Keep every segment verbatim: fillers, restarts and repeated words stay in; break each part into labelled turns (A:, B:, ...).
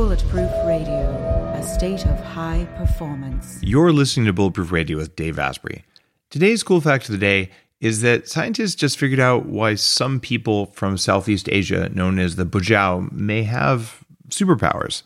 A: Bulletproof Radio, a state of high performance.
B: You're listening to Bulletproof Radio with Dave Asprey. Today's cool fact of the day is that scientists just figured out why some people from Southeast Asia, known as the Bujau, may have superpowers.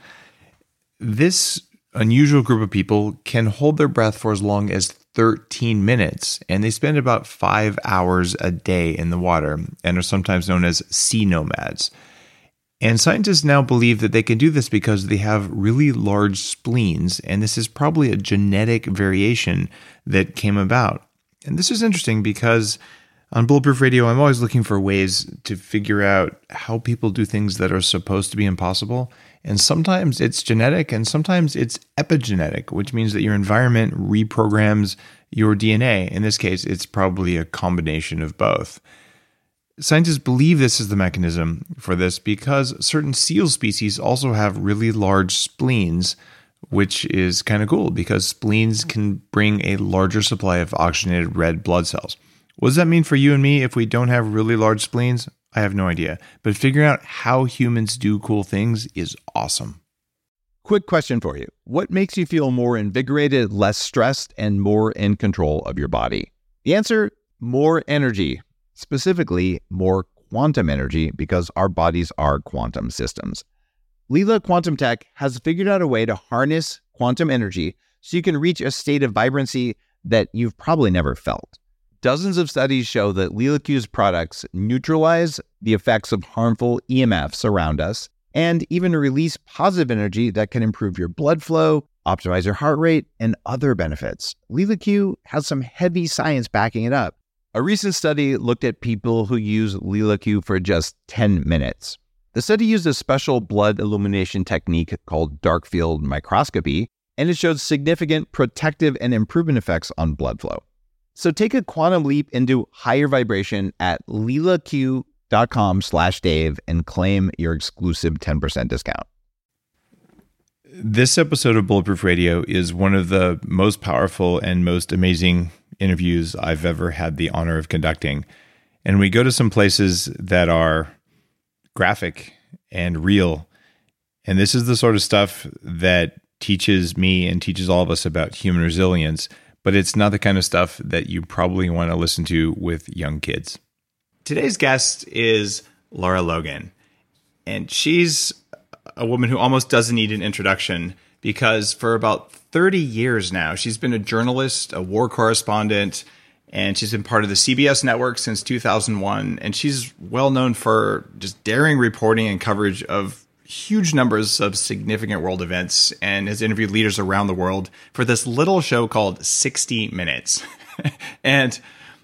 B: This unusual group of people can hold their breath for as long as thirteen minutes, and they spend about five hours a day in the water and are sometimes known as sea nomads. And scientists now believe that they can do this because they have really large spleens, and this is probably a genetic variation that came about. And this is interesting because on Bulletproof Radio, I'm always looking for ways to figure out how people do things that are supposed to be impossible. And sometimes it's genetic and sometimes it's epigenetic, which means that your environment reprograms your D N A. In this case, it's probably a combination of both. Scientists believe this is the mechanism for this because certain seal species also have really large spleens, which is kind of cool because spleens can bring a larger supply of oxygenated red blood cells. What does that mean for you and me if we don't have really large spleens? I have no idea. But figuring out how humans do cool things is awesome.
C: Quick question for you. What makes you feel more invigorated, less stressed, and more in control of your body? The answer, more energy. Specifically, more quantum energy because our bodies are quantum systems. Lila Quantum Tech has figured out a way to harness quantum energy so you can reach a state of vibrancy that you've probably never felt. Dozens of studies show that LilaQ's products neutralize the effects of harmful E M Fs around us and even release positive energy that can improve your blood flow, optimize your heart rate, and other benefits. LilaQ has some heavy science backing it up. A recent study looked at people who use LilaQ for just ten minutes. The study used a special blood illumination technique called dark field microscopy, and it showed significant protective and improvement effects on blood flow. So take a quantum leap into higher vibration at lilaq.com slash Dave and claim your exclusive ten percent discount.
B: This episode of Bulletproof Radio is one of the most powerful and most amazing interviews I've ever had the honor of conducting. And we go to some places that are graphic and real. And this is the sort of stuff that teaches me and teaches all of us about human resilience, but it's not the kind of stuff that you probably want to listen to with young kids. Today's guest is Lara Logan, and she's a woman who almost doesn't need an introduction because for about thirty years now, she's been a journalist, a war correspondent, and she's been part of the C B S network since two thousand one. And she's well known for just daring reporting and coverage of huge numbers of significant world events and has interviewed leaders around the world for this little show called sixty minutes. And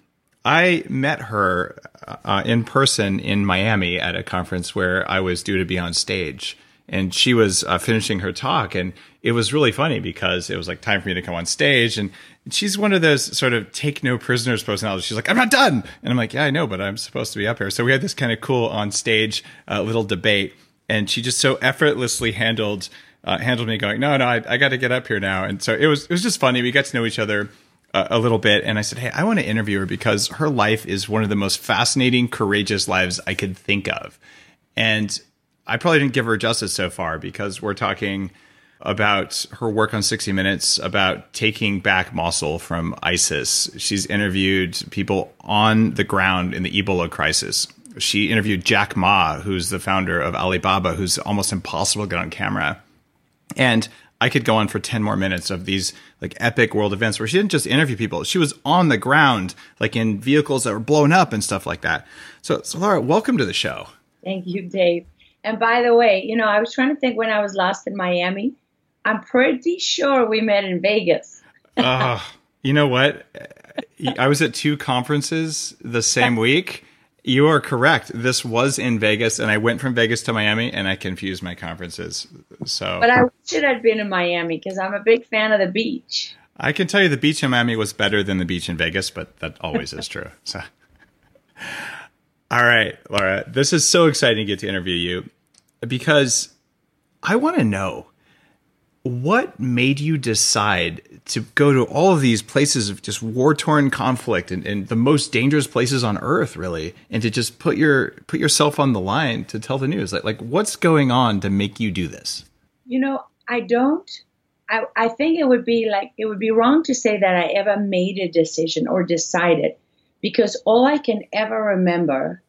B: I met her uh, in person in Miami at a conference where I was due to be on stage. And she was uh, finishing her talk, and it was really funny because it was like time for me to come on stage. And she's one of those sort of take no prisoners personalities. She's like, I'm not done. And I'm like, yeah, I know, but I'm supposed to be up here. So we had this kind of cool on stage uh, little debate. And she just so effortlessly handled uh, handled me going, no, no, I, I got to get up here now. And so it was it was just funny. We got to know each other uh, a little bit. And I said, hey, I want to interview her because her life is one of the most fascinating, courageous lives I could think of. And I probably didn't give her justice so far because we're talking about her work on sixty minutes, about taking back Mosul from ISIS. She's interviewed people on the ground in the Ebola crisis. She interviewed Jack Ma, who's the founder of Alibaba, who's almost impossible to get on camera. And I could go on for ten more minutes of these like epic world events where she didn't just interview people. She was on the ground, like in vehicles that were blown up and stuff like that. So, so Lara, welcome to the show.
D: Thank you, Dave. And by the way, you know, I was trying to think when I was last in Miami. I'm pretty sure we met in Vegas.
B: uh, you know what? I was at two conferences the same week. You are correct. This was in Vegas, and I went from Vegas to Miami, and I confused my conferences. So,
D: but I wish it had been in Miami because I'm a big fan of the beach.
B: I can tell you the beach in Miami was better than the beach in Vegas, but that always is true. So, all right, Lara, this is so exciting to get to interview you because I want to know what made you decide to go to all of these places of just war-torn conflict and, and the most dangerous places on earth, really, and to just put your put yourself on the line to tell the news? Like, like what's going on to make you do this?
D: You know, I don't. I, I think it would be like, it would be wrong to say that I ever made a decision or decided, because all I can ever remember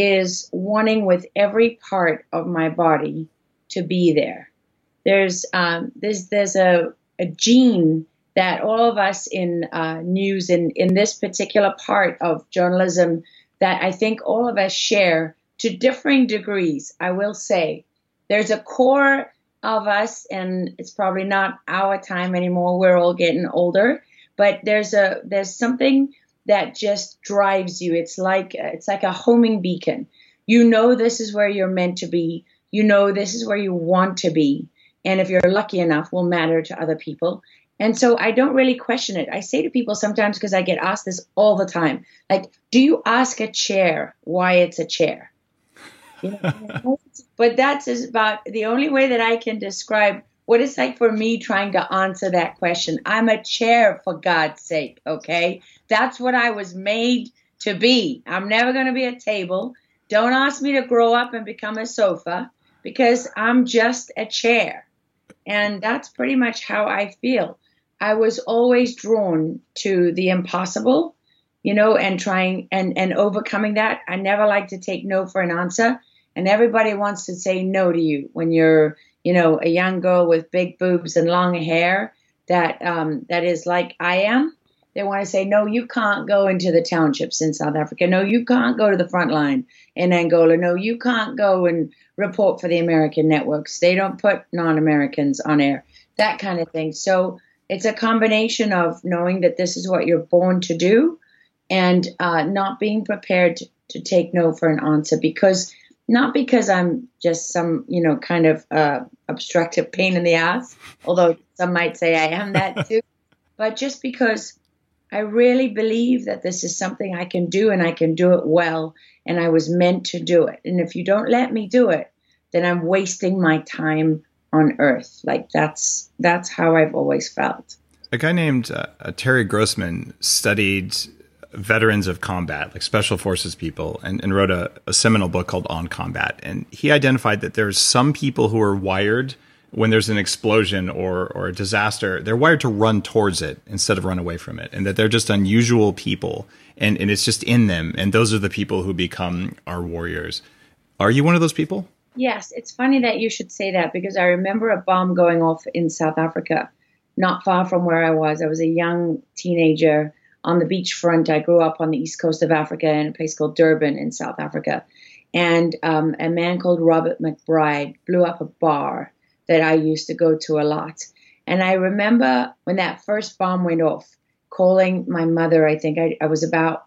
D: is wanting with every part of my body to be there. There's um, there's there's a, a gene that all of us in uh, news in, in this particular part of journalism that I think all of us share to differing degrees. I will say there's a core of us, and it's probably not our time anymore. We're all getting older, but there's a there's something that just drives you. It's like it's like a homing beacon. You know this is where you're meant to be. You know this is where you want to be, and if you're lucky enough, will matter to other people. And so I don't really question it. I say to people sometimes, because I get asked this all the time, like, do you ask a chair why it's a chair? You know, but that's about the only way that I can describe what it's like for me trying to answer that question. I'm a chair, for God's sake, okay? That's what I was made to be. I'm never going to be a table. Don't ask me to grow up and become a sofa, because I'm just a chair. And that's pretty much how I feel. I was always drawn to the impossible, you know, and trying and, and overcoming that. I never like to take no for an answer. And everybody wants to say no to you when you're, you know, a young girl with big boobs and long hair that um, that is like I am. They want to say, no, you can't go into the townships in South Africa. No, you can't go to the front line in Angola. No, you can't go and report for the American networks. They don't put non-Americans on air, that kind of thing. So it's a combination of knowing that this is what you're born to do, and uh, not being prepared to, to take no for an answer, because not because I'm just some, you know, kind of uh, obstructive pain in the ass, although some might say I am that too, but just because I really believe that this is something I can do, and I can do it well, and I was meant to do it. And if you don't let me do it, then I'm wasting my time on earth. Like that's that's how I've always felt.
B: A guy named uh, Terry Grossman studied veterans of combat, like special forces people, and, and wrote a, a seminal book called On Combat. And he identified that there's some people who are wired when there's an explosion or or a disaster, they're wired to run towards it instead of run away from it, and that they're just unusual people, and, and it's just in them. And those are the people who become our warriors. Are you one of those people?
D: Yes, it's funny that you should say that, because I remember a bomb going off in South Africa, not far from where I was. I was a young teenager on the beachfront. I grew up on the east coast of Africa in a place called Durban in South Africa. And um, a man called Robert McBride blew up a bar that I used to go to a lot. And I remember when that first bomb went off, calling my mother. I think I, I was about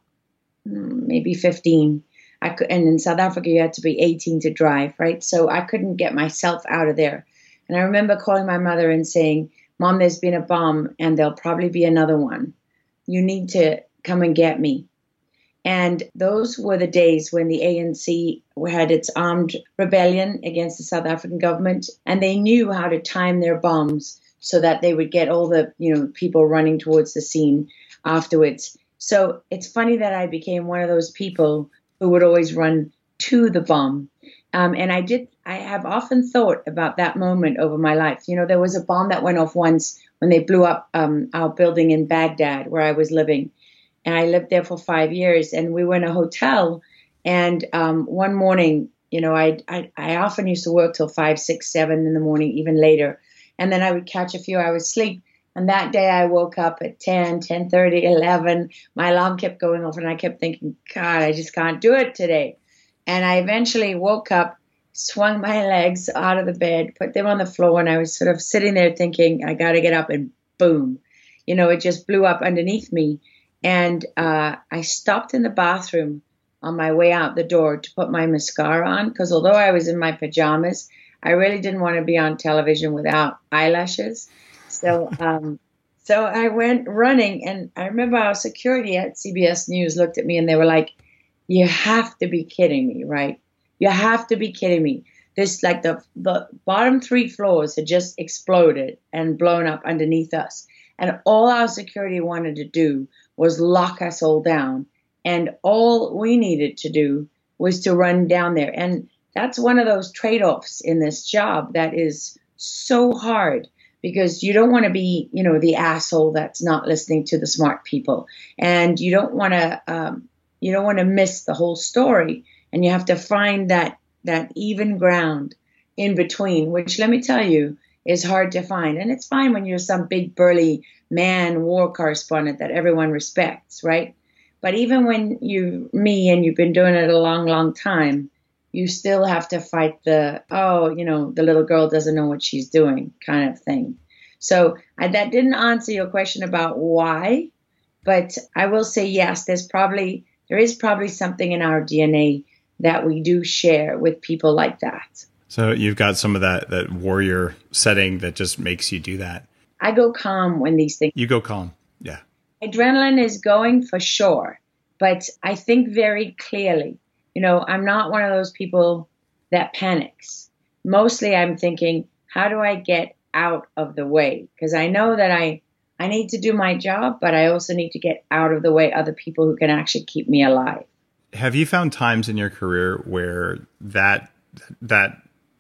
D: maybe fifteen. I could, and in South Africa, you had to be eighteen to drive, right? So I couldn't get myself out of there. And I remember calling my mother and saying, Mom, there's been a bomb, and there'll probably be another one. You need to come and get me. And those were the days when the A N C had its armed rebellion against the South African government, and they knew how to time their bombs so that they would get all the, you know, people running towards the scene afterwards. So it's funny that I became one of those people who would always run to the bomb. Um, and I did, I have often thought about that moment over my life. You know, there was a bomb that went off once when they blew up um, our building in Baghdad where I was living. And I lived there for five years, and we were in a hotel. And um, one morning, you know, I, I I often used to work till five, six, seven in the morning, even later. And then I would catch a few hours sleep. And that day I woke up at ten, ten thirty, eleven. My alarm kept going off, and I kept thinking, God, I just can't do it today. And I eventually woke up, swung my legs out of the bed, put them on the floor, and I was sort of sitting there thinking, I got to get up, and boom, you know, it just blew up underneath me. And uh, I stopped in the bathroom on my way out the door to put my mascara on, because although I was in my pajamas, I really didn't want to be on television without eyelashes. So um, so I went running, and I remember our security at C B S News looked at me, and they were like, you have to be kidding me, right? You have to be kidding me. This, like the, the bottom three floors had just exploded and blown up underneath us. And all our security wanted to do was lock us all down. And all we needed to do was to run down there. And that's one of those trade-offs in this job that is so hard because you don't want to be, you know, the asshole that's not listening to the smart people. And you don't want to, um, you don't want to miss the whole story. And you have to find that, that even ground in between, which let me tell you is hard to find. And it's fine when you're some big burly man war correspondent that everyone respects, right? But even when you, me, and you've been doing it a long, long time, you still have to fight the, oh, you know, the little girl doesn't know what she's doing kind of thing. So I, that didn't answer your question about why, but I will say yes, there's probably, there is probably something in our D N A that we do share with people like that.
E: So you've got some of that, that warrior setting that just makes you do that.
D: I go calm when these things.
E: You go calm. Yeah.
D: Adrenaline is going for sure, but I think very clearly. You know, I'm not one of those people that panics. Mostly I'm thinking, how do I get out of the way? Because I know that I, I need to do my job, but I also need to get out of the way other people who can actually keep me alive.
E: Have you found times in your career where that that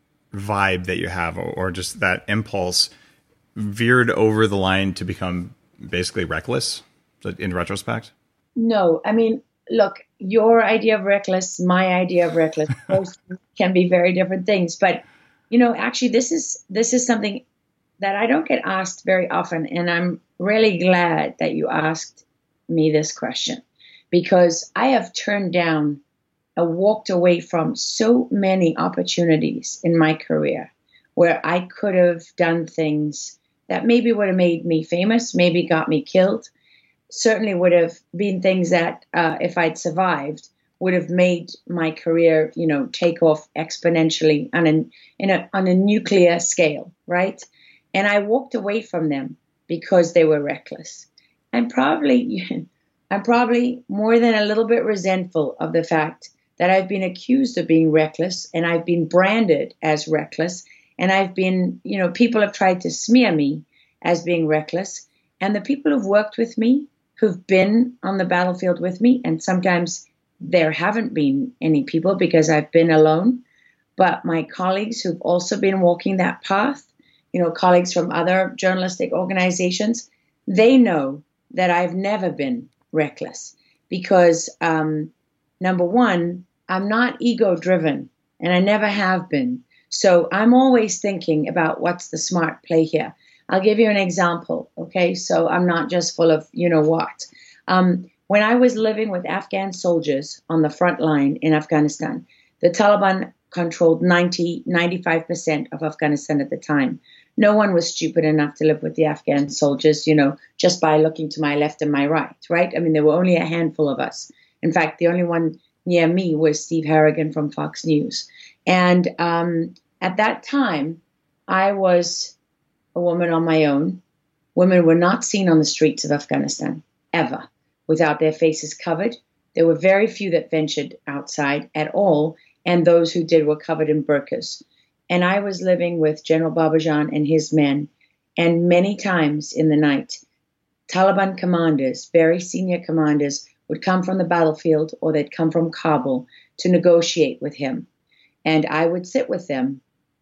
E: vibe that you have, or just that impulse, veered over the line to become basically reckless in retrospect? No,
D: I mean, look, your idea of reckless, my idea of reckless, both can be very different things. But, you know, actually, this is this is something that I don't get asked very often. And I'm really glad that you asked me this question, because I have turned down and walked away from so many opportunities in my career where I could have done things that maybe would have made me famous, maybe got me killed. Certainly would have been things that, uh, if I'd survived, would have made my career, you know, take off exponentially on a, in a, on a nuclear scale, right? And I walked away from them because they were reckless. I'm probably, I'm probably more than a little bit resentful of the fact that I've been accused of being reckless, and I've been branded as reckless, and I've been, you know, people have tried to smear me as being reckless, and the people who've worked with me, who've been on the battlefield with me, and sometimes there haven't been any people because I've been alone, but my colleagues who've also been walking that path, you know, colleagues from other journalistic organizations, they know that I've never been reckless because, um, number one, I'm not ego-driven, and I never have been. So I'm always thinking about what's the smart play here. I'll give you an example, okay? So I'm not just full of you know what. Um, when I was living with Afghan soldiers on the front line in Afghanistan, the Taliban controlled ninety, ninety-five percent of Afghanistan at the time. No one was stupid enough to live with the Afghan soldiers, you know, just by looking to my left and my right, right? I mean, there were only a handful of us. In fact, the only one near me was Steve Harrigan from Fox News. And um, at that time, I was a woman on my own. Women were not seen on the streets of Afghanistan, ever, without their faces covered. There were very few that ventured outside at all, and those who did were covered in burqas. And I was living with General Babajan and his men, and many times in the night, Taliban commanders, very senior commanders, would come from the battlefield or they'd come from Kabul to negotiate with him. And I would sit with them,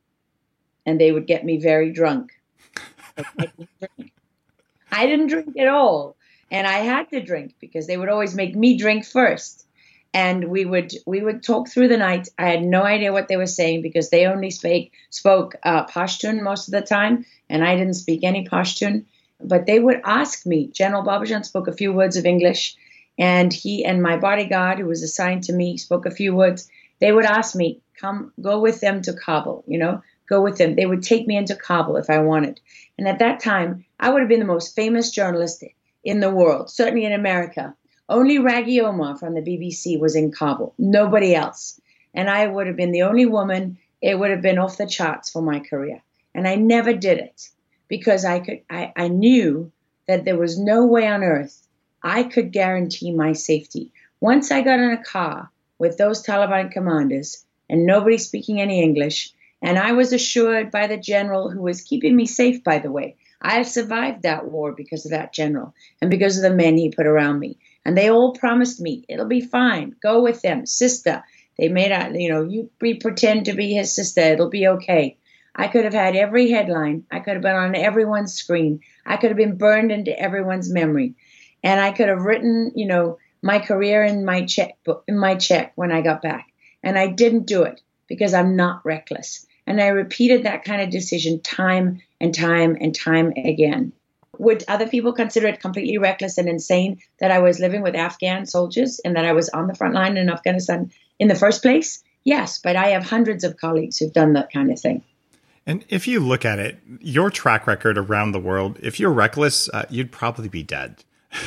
D: and they would get me very drunk. I didn't drink. I didn't drink at all. And I had to drink because they would always make me drink first. And we would we would talk through the night. I had no idea what they were saying because they only spake, spoke uh, Pashtun most of the time, and I didn't speak any Pashtun. But they would ask me. General Babajan spoke a few words of English, and he and my bodyguard, who was assigned to me, spoke a few words. They would ask me, come, go with them to Kabul, you know, go with them. They would take me into Kabul if I wanted. And at that time, I would have been the most famous journalist in the world, certainly in America. Only Raggy Omar from the B B C was in Kabul, nobody else. And I would have been the only woman. It would have been off the charts for my career. And I never did it because I could. I, I knew that there was no way on earth I could guarantee my safety. Once I got in a car with those Taliban commanders and nobody speaking any English, and I was assured by the general who was keeping me safe, by the way. I survived that war because of that general and because of the men he put around me. And they all promised me, it'll be fine. Go with them, sister. They made out, you know, you be, pretend to be his sister. It'll be okay. I could have had every headline. I could have been on everyone's screen. I could have been burned into everyone's memory. And I could have written, you know, my career in my checkbook, in my check when I got back. And I didn't do it because I'm not reckless. And I repeated that kind of decision time and time and time again. Would other people consider it completely reckless and insane that I was living with Afghan soldiers and that I was on the front line in Afghanistan in the first place? Yes, but I have hundreds of colleagues who've done that kind of thing.
E: And if you look at it, your track record around the world, if you're reckless, uh, you'd probably be dead.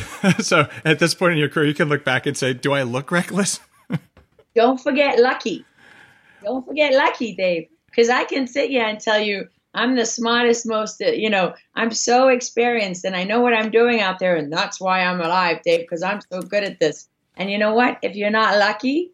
E: So at this point in your career, you can look back and say, do I look reckless?
D: Don't forget lucky. Don't forget lucky, Dave, because I can sit here and tell you I'm the smartest, most, you know, I'm so experienced and I know what I'm doing out there. And that's why I'm alive, Dave, because I'm so good at this. And you know what? If you're not lucky,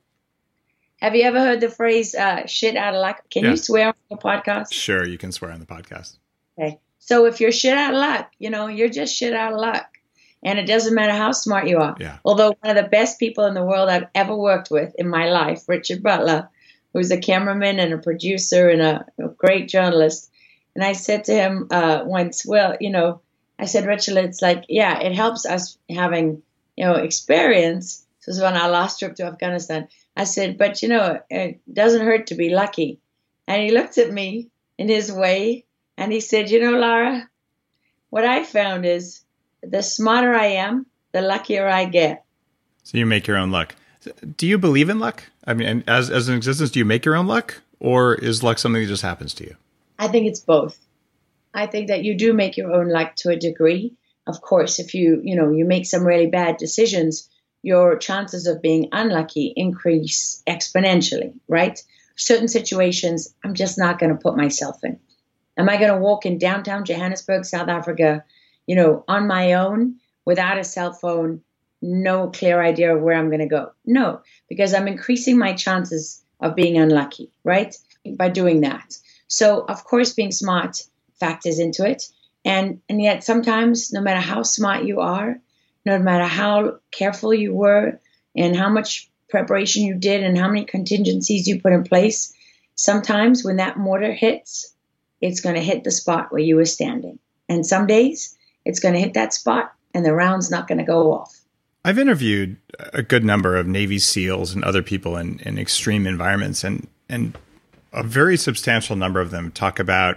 D: have you ever heard the phrase uh, shit out of luck? Can yeah. you swear on the podcast?
E: Sure, you can swear on the podcast.
D: Okay. So if you're shit out of luck, you know, you're just shit out of luck. And it doesn't matter how smart you are.
E: Yeah.
D: Although one of the best people in the world I've ever worked with in my life, Richard Butler, who's a cameraman and a producer and a, a great journalist. And I said to him uh, once, well, you know, I said, Richard, it's like, yeah, it helps us having, you know, experience. This was on our last trip to Afghanistan. I said, but, you know, it doesn't hurt to be lucky. And he looked at me in his way and he said, you know, Lara, what I found is the smarter I am, the luckier I get.
E: So you make your own luck. Do you believe in luck? I mean, as as an existence, do you make your own luck? Or is luck something that just happens to you?
D: I think it's both. I think that you do make your own luck to a degree. Of course, if you, you know, you make some really bad decisions, your chances of being unlucky increase exponentially, right? Certain situations, I'm just not going to put myself in. Am I going to walk in downtown Johannesburg, South Africa, you know, on my own, without a cell phone, no clear idea of where I'm going to go? No, because I'm increasing my chances of being unlucky, right? By doing that. So, of course, being smart factors into it. And, and yet sometimes, no matter how smart you are, no matter how careful you were and how much preparation you did and how many contingencies you put in place, sometimes when that mortar hits, it's going to hit the spot where you were standing. And some days, it's going to hit that spot and the round's not going to go off.
E: I've interviewed a good number of Navy SEALs and other people in, in extreme environments, and, and a very substantial number of them talk about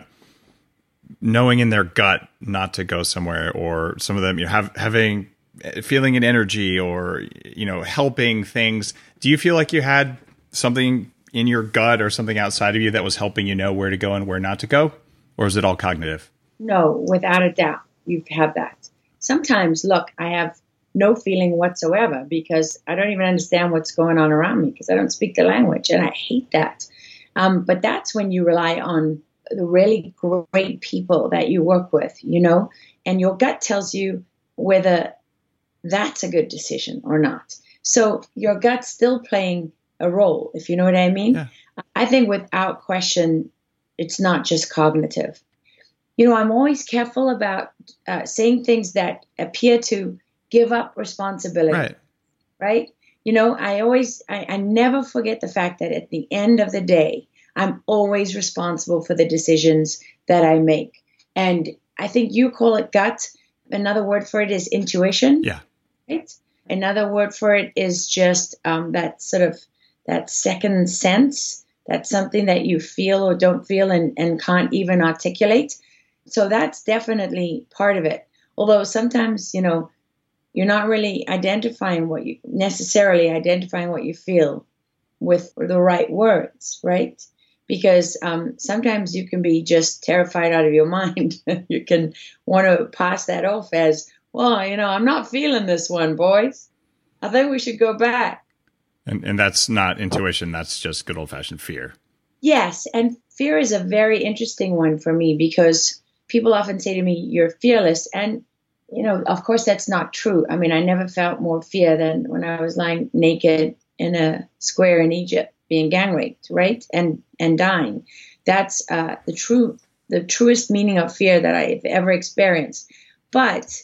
E: knowing in their gut not to go somewhere, or some of them, you know, have, having feeling an energy or, you know, helping things. Do you feel like you had something in your gut or something outside of you that was helping you know where to go and where not to go? Or is it all cognitive?
D: No, without a doubt. You've had that. Sometimes, look, I have no feeling whatsoever because I don't even understand what's going on around me because I don't speak the language, and I hate that. Um, but that's when you rely on the really great people that you work with, you know, and your gut tells you whether that's a good decision or not. So your gut's still playing a role, if you know what I mean. Yeah. I think without question, it's not just cognitive. You know, I'm always careful about uh, saying things that appear to give up responsibility.
E: Right.
D: Right. You know, I always, I, I never forget the fact that at the end of the day, I'm always responsible for the decisions that I make. And I think you call it gut. Another word for it is intuition.
E: Yeah.
D: Right. Another word for it is just um, that sort of that second sense. That's something that you feel or don't feel and, and can't even articulate. So that's definitely part of it. Although sometimes, you know, you're not really identifying what you necessarily identifying what you feel with the right words, right? Because um, sometimes you can be just terrified out of your mind. You can want to pass that off as, well, you know, I'm not feeling this one, boys. I think we should go back.
E: And and that's not intuition. That's just good old-fashioned fear.
D: Yes, and fear is a very interesting one for me because people often say to me, you're fearless. And, you know, of course, that's not true. I mean, I never felt more fear than when I was lying naked in a square in Egypt being gang raped, right? And and dying. That's uh, the true, the truest meaning of fear that I've ever experienced. But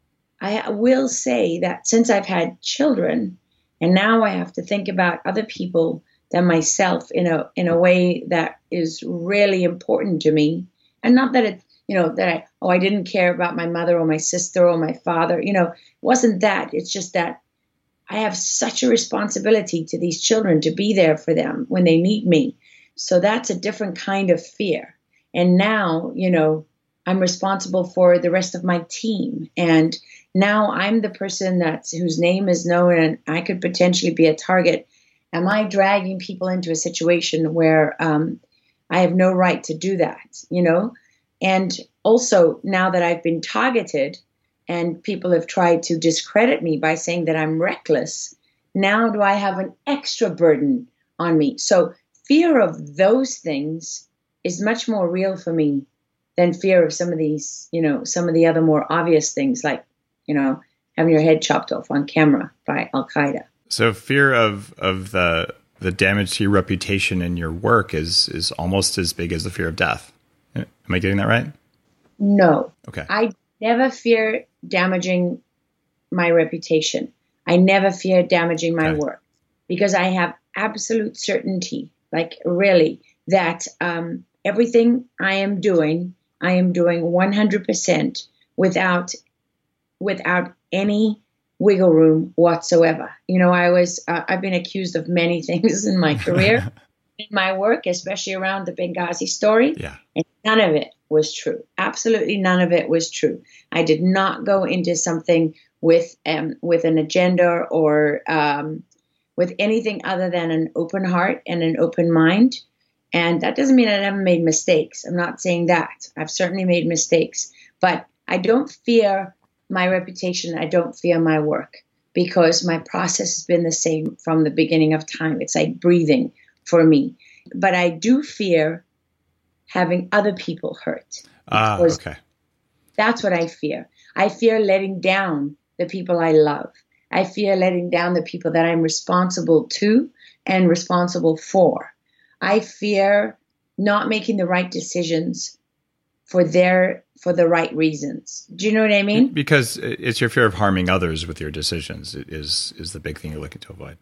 D: I will say that since I've had children, and now I have to think about other people than myself in a in a way that is really important to me. And not that it, you know, that I, oh, I didn't care about my mother or my sister or my father. You know, it wasn't that. It's just that I have such a responsibility to these children to be there for them when they need me. So that's a different kind of fear. And now, you know, I'm responsible for the rest of my team. And now I'm the person that's whose name is known and I could potentially be a target. Am I dragging people into a situation where um, I have no right to do that, you know? And also now that I've been targeted and people have tried to discredit me by saying that I'm reckless, now do I have an extra burden on me? So fear of those things is much more real for me than fear of some of these, you know, some of the other more obvious things like, you know, having your head chopped off on camera by Al-Qaeda.
E: So fear of of the the damage to your reputation in your work is is almost as big as the fear of death. Am I getting that right?
D: No.
E: Okay.
D: I never fear damaging my reputation. I never fear damaging my
E: Okay.
D: work because I have absolute certainty, like really, that um, everything I am doing, I am doing one hundred percent without without any wiggle room whatsoever. You know, I was, uh, I've been accused of many things in my career, in my work, especially around the Benghazi story.
E: Yeah.
D: And none of it was true. Absolutely none of it was true. I did not go into something with, um, with an agenda or um, with anything other than an open heart and an open mind. And that doesn't mean I never made mistakes. I'm not saying that. I've certainly made mistakes, but I don't fear my reputation. I don't fear my work because my process has been the same from the beginning of time. It's like breathing for me. But I do fear having other people hurt.
E: Ah,
D: because
E: okay.
D: That's what I fear. I fear letting down the people I love. I fear letting down the people that I'm responsible to and responsible for. I fear not making the right decisions for their for the right reasons. Do you know what I mean?
E: Because it's your fear of harming others with your decisions is is the big thing you're looking to avoid.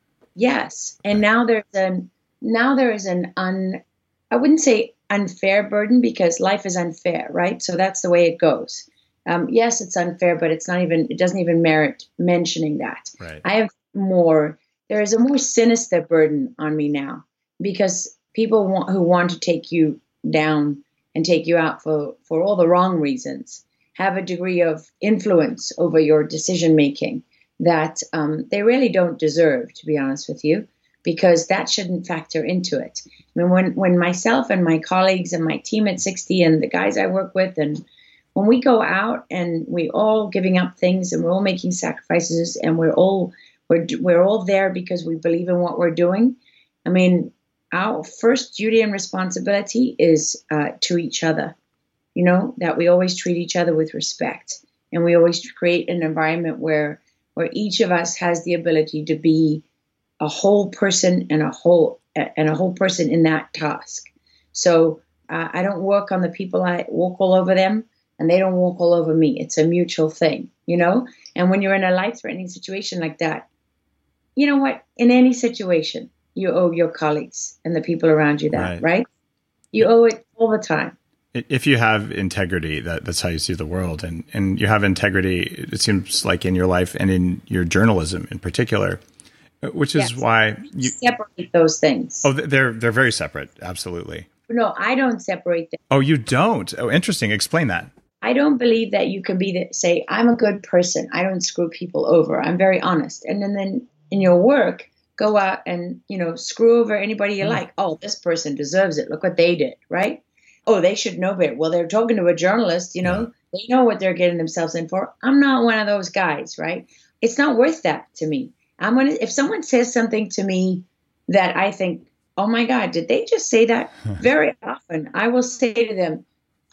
D: Yes. And now there's an now there is an un I wouldn't say unfair burden because life is unfair, right? So that's the way it goes. Um, yes, it's unfair, but it's not even it doesn't even merit mentioning that.
E: Right.
D: I have more there is a more sinister burden on me now because people want, who want to take you down and take you out for, for all the wrong reasons, have a degree of influence over your decision making that um, they really don't deserve, to be honest with you, because that shouldn't factor into it. I mean, when, when myself and my colleagues and my team at sixty and the guys I work with, and when we go out and we all giving up things and we're all making sacrifices and we're all we're we're all there because we believe in what we're doing. I mean, our first duty and responsibility is uh, to each other, you know, that we always treat each other with respect. And we always create an environment where where each of us has the ability to be a whole person and a whole and a whole person in that task. So uh, I don't work on the people. I walk all over them and they don't walk all over me. It's a mutual thing, you know, and when you're in a life-threatening situation like that, you know what, in any situation, you owe your colleagues and the people around you that, right? right? You owe it all the time.
E: If you have integrity, that, that's how you see the world. And, and you have integrity, it seems like in your life and in your journalism in particular, which is yes. why you
D: separate those things.
E: Oh, they're, they're very separate. Absolutely.
D: No, I don't separate them.
E: Oh, you don't? Oh, interesting. Explain that.
D: I don't believe that you can be the, say, I'm a good person. I don't screw people over. I'm very honest. And then, then in your work, go out and, you know, screw over anybody you mm. like. Oh, this person deserves it. Look what they did, right? Oh, they should know better. Well, they're talking to a journalist, you know, yeah. they know what they're getting themselves in for. I'm not one of those guys, right? It's not worth that to me. I'm gonna, if someone says something to me that I think, oh my God, did they just say that? Very often I will say to them,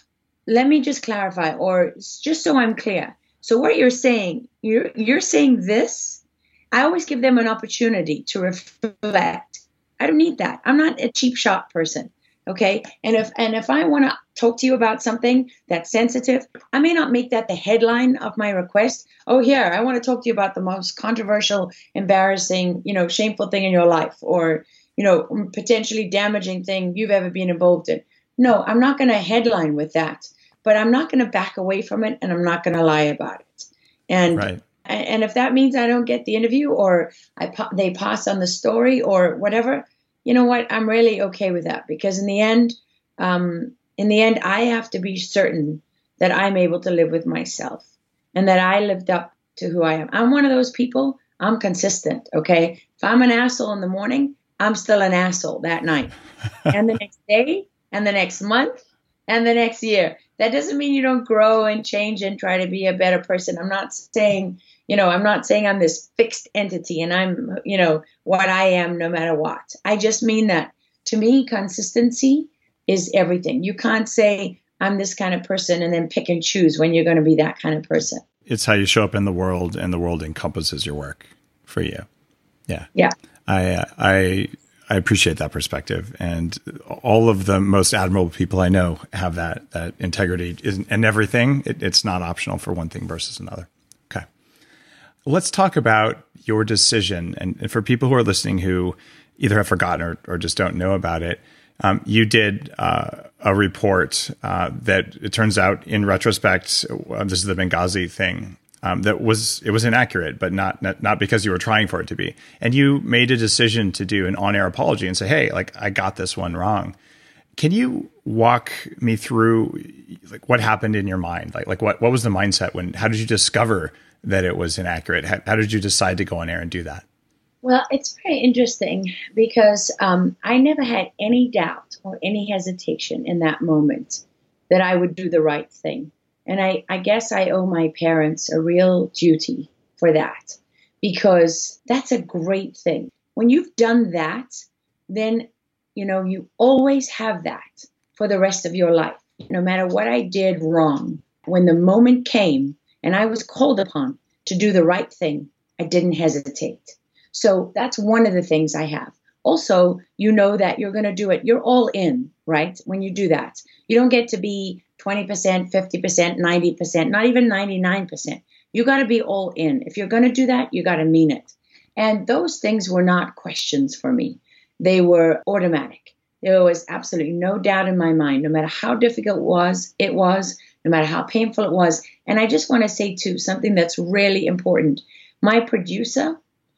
D: let me just clarify, or just so I'm clear. So what you're saying, you're, you're saying this. I always give them an opportunity to reflect. I don't need that. I'm not a cheap shot person. Okay. And if, and if I want to talk to you about something that's sensitive, I may not make that the headline of my request. Oh, here, I want to talk to you about the most controversial, embarrassing, you know, shameful thing in your life, or, you know, potentially damaging thing you've ever been involved in. No, I'm not going to headline with that, but I'm not going to back away from it, and I'm not going to lie about it. And
E: right.
D: and if that means I don't get the interview, or I they pass on the story or whatever, you know what? I'm really okay with that, because in the end, um, in the end, I have to be certain that I'm able to live with myself and that I lived up to who I am. I'm one of those people. I'm consistent. Okay. If I'm an asshole in the morning, I'm still an asshole that night and the next day and the next month and the next year. That doesn't mean you don't grow and change and try to be a better person. I'm not saying, you know, I'm not saying I'm this fixed entity and I'm, you know, what I am no matter what. I just mean that to me, consistency is everything. You can't say I'm this kind of person and then pick and choose when you're going to be that kind of person.
E: It's how you show up in the world, and the world encompasses your work for you. Yeah.
D: Yeah.
E: I, uh, I, I appreciate that perspective, and all of the most admirable people I know have that, that integrity is in everything. It, it's not optional for one thing versus another. Okay. Let's talk about your decision. And, and for people who are listening who either have forgotten or, or just don't know about it, um, you did uh, a report uh, that it turns out in retrospect, uh, this is the Benghazi thing, um, that was, it was inaccurate, but not, not, not because you were trying for it to be. And you made a decision to do an on-air apology and say, hey, like, I got this one wrong. Can you walk me through like what happened in your mind? Like, like what, what was the mindset when, how did you discover that it was inaccurate? How, how did you decide to go on air and do that?
D: Well, it's very interesting because um, I never had any doubt or any hesitation in that moment that I would do the right thing. And I, I guess I owe my parents a real duty for that, because that's a great thing. When you've done that, then, you know, you always have that for the rest of your life. No matter what I did wrong, when the moment came and I was called upon to do the right thing, I didn't hesitate. So that's one of the things I have. Also, you know that you're going to do it. You're all in, right? When you do that, you don't get to be twenty percent, fifty percent, ninety percent, not even ninety-nine percent. You got to be all in. If you're going to do that, you got to mean it. And those things were not questions for me. They were automatic. There was absolutely no doubt in my mind, no matter how difficult it was, it was, no matter how painful it was. And I just want to say, too, something that's really important. My producer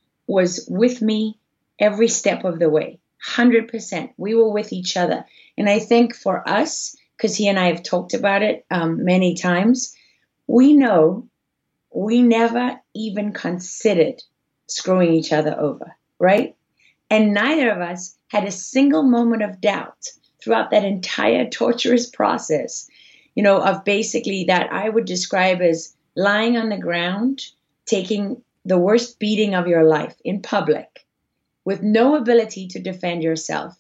D: was with me every step of the way, one hundred percent. We were with each other. And I think for us, because he and I have talked about it um, many times, we know we never even considered screwing each other over, right? And neither of us had a single moment of doubt throughout that entire torturous process, you know, of basically that I would describe as lying on the ground, taking the worst beating of your life in public, with no ability to defend yourself,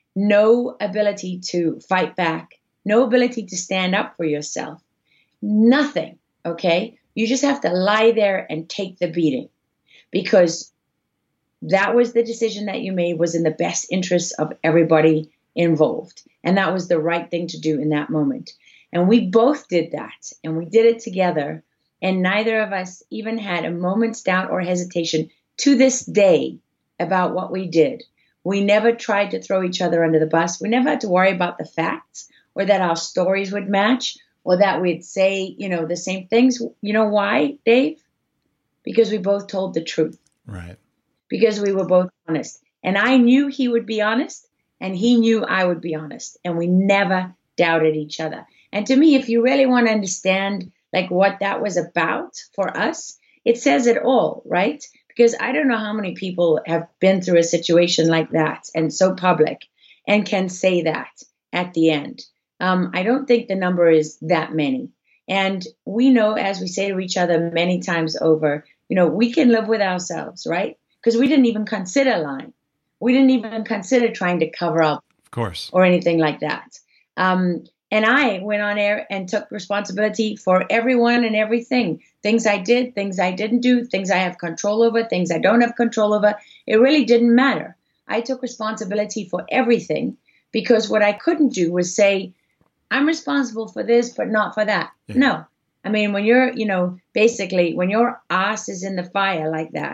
D: no ability to fight back, no ability to stand up for yourself, nothing, okay? You just have to lie there and take the beating, because that was the decision that you made was in the best interest of everybody involved. And that was the right thing to do in that moment. And we both did that, and we did it together. And neither of us even had a moment's doubt or hesitation to this day about what we did. We never tried to throw each other under the bus. We never had to worry about the facts or that our stories would match or that we'd say, you know, the same things. You know why, Dave? Because we both told the truth.
E: Right.
D: Because we were both honest. And I knew he would be honest, and he knew I would be honest. And we never doubted each other. And to me, if you really want to understand like what that was about for us, it says it all, right? Because I don't know how many people have been through a situation like that and so public and can say that at the end. Um, I don't think the number is that many. And we know, as we say to each other many times over, you know, we can live with ourselves, right? Because we didn't even consider lying. We didn't even consider trying to cover up,
E: of course,
D: or anything like that. Um, And I went on air and took responsibility for everyone and everything. Things I did, things I didn't do, things I have control over, things I don't have control over. It really didn't matter. I took responsibility for everything, because what I couldn't do was say, I'm responsible for this, but not for that. Yeah. No. I mean, when you're, you know, basically when your ass is in the fire like that,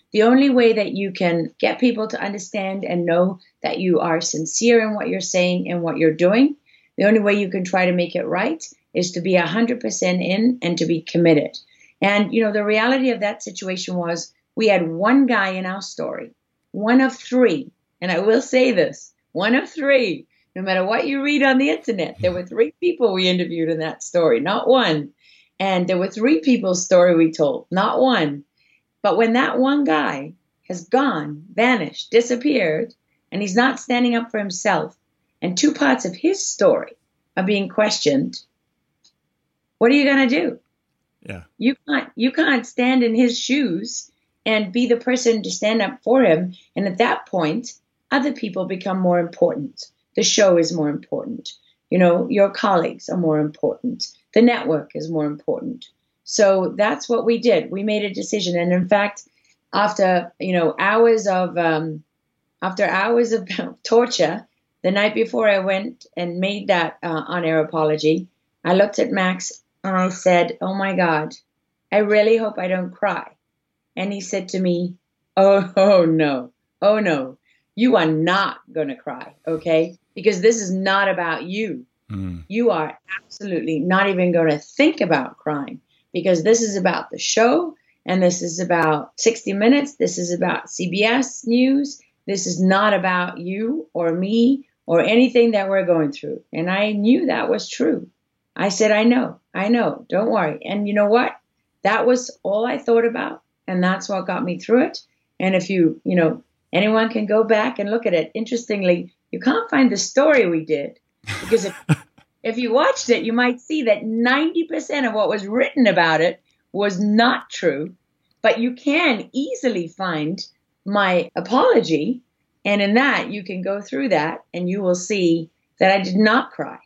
D: The only way that you can get people to understand and know that you are sincere in what you're saying and what you're doing, the only way you can try to make it right is to be one hundred percent in and to be committed. And, you know, the reality of that situation was we had one guy in our story, one of three, and I will say this, one of three, no matter what you read on the internet, there were three people we interviewed in that story, not one. And there were three people's story we told, not one. But when that one guy has gone, vanished, disappeared, and he's not standing up for himself, and two parts of his story are being questioned, what are you going to do?
E: Yeah.
D: You can't, you can't stand in his shoes and be the person to stand up for him. And at that point, other people become more important. The show is more important. You know, your colleagues are more important. The network is more important. So that's what we did. We made a decision. And in fact, after, you know, hours of, um, after hours of torture, the night before I went and made that uh, on-air apology, I looked at Max and I said, oh my God, I really hope I don't cry. And he said to me, oh, oh no, oh no, you are not going to cry, okay? Because this is not about you. Mm. You are absolutely not even going to think about crying, because this is about the show, and this is about sixty minutes. This is about C B S News. This is not about you or me or anything that we're going through. And I knew that was true. I said, I know, I know, don't worry. And you know what? That was all I thought about. And that's what got me through it. And if you, you know, anyone can go back and look at it. Interestingly, you can't find the story we did, because if, if you watched it, you might see that ninety percent of what was written about it was not true. But you can easily find my apology. And in that, you can go through that and you will see that I did not cry.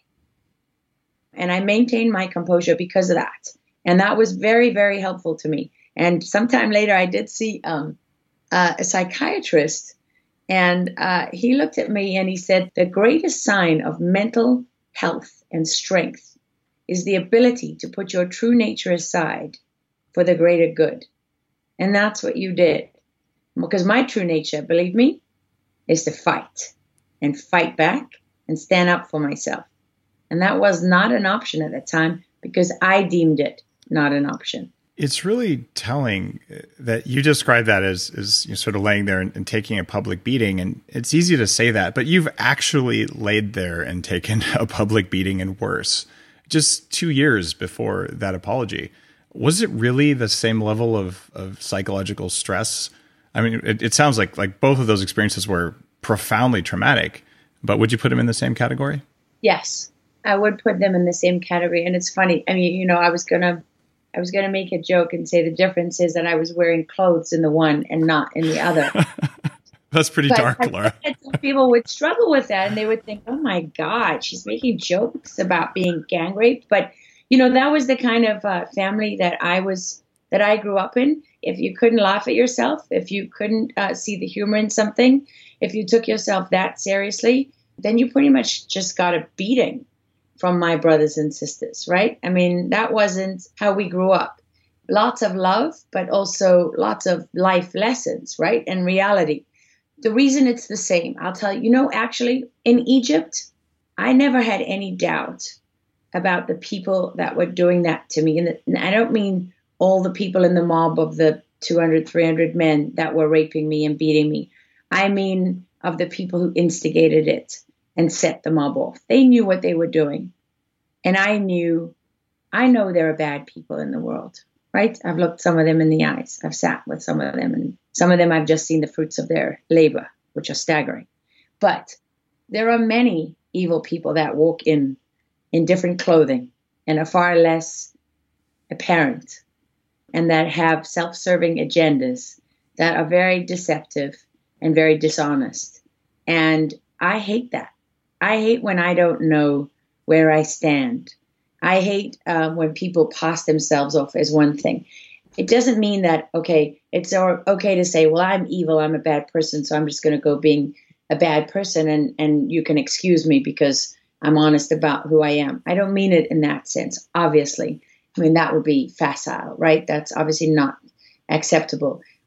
D: And I maintained my composure because of that. And that was very, very helpful to me. And sometime later, I did see um, uh, a psychiatrist, and uh, he looked at me and he said, the greatest sign of mental health and strength is the ability to put your true nature aside for the greater good. And that's what you did. Because my true nature, believe me, is to fight and fight back and stand up for myself. And that was not an option at the time, because I deemed it not an option.
E: It's really telling that you describe that as, as you're sort of laying there and, and taking a public beating. And it's easy to say that, but you've actually laid there and taken a public beating and worse, just two years before that apology. Was it really the same level of, of psychological stress? I mean, it, it sounds like, like both of those experiences were profoundly traumatic, but would you put them in the same category?
D: Yes, I would put them in the same category. And it's funny. I mean, you know, I was going to, I was going to make a joke and say the difference is that I was wearing clothes in the one and not in the other.
E: That's pretty
D: but
E: dark,
D: I
E: Laura.
D: People would struggle with that, and they would think, oh my God, she's making jokes about being gang raped. But, you know, that was the kind of uh, family that I was, that I grew up in. If you couldn't laugh at yourself, if you couldn't uh, see the humor in something, if you took yourself that seriously, then you pretty much just got a beating from my brothers and sisters, right? I mean, that wasn't how we grew up. Lots of love, but also lots of life lessons, right? And reality. The reason it's the same, I'll tell you, you know, actually in Egypt, I never had any doubt about the people that were doing that to me. And I don't mean all the people in the mob of the two hundred, three hundred men that were raping me and beating me. I mean of the people who instigated it and set the mob off. They knew what they were doing. And I knew, I know there are bad people in the world, right? I've looked some of them in the eyes. I've sat with some of them, and some of them I've just seen the fruits of their labor, which are staggering. But there are many evil people that walk in, in different clothing and are far less apparent, and that have self-serving agendas that are very deceptive and very dishonest. And I hate that. I hate when I don't know where I stand. I hate uh, when people pass themselves off as one thing. It doesn't mean that, okay, it's okay to say, well, I'm evil, I'm a bad person, so I'm just going to go being a bad person, and, and you can excuse me because I'm honest about who I am. I don't mean it in that sense, obviously. I mean, that would be facile, right? That's obviously not acceptable.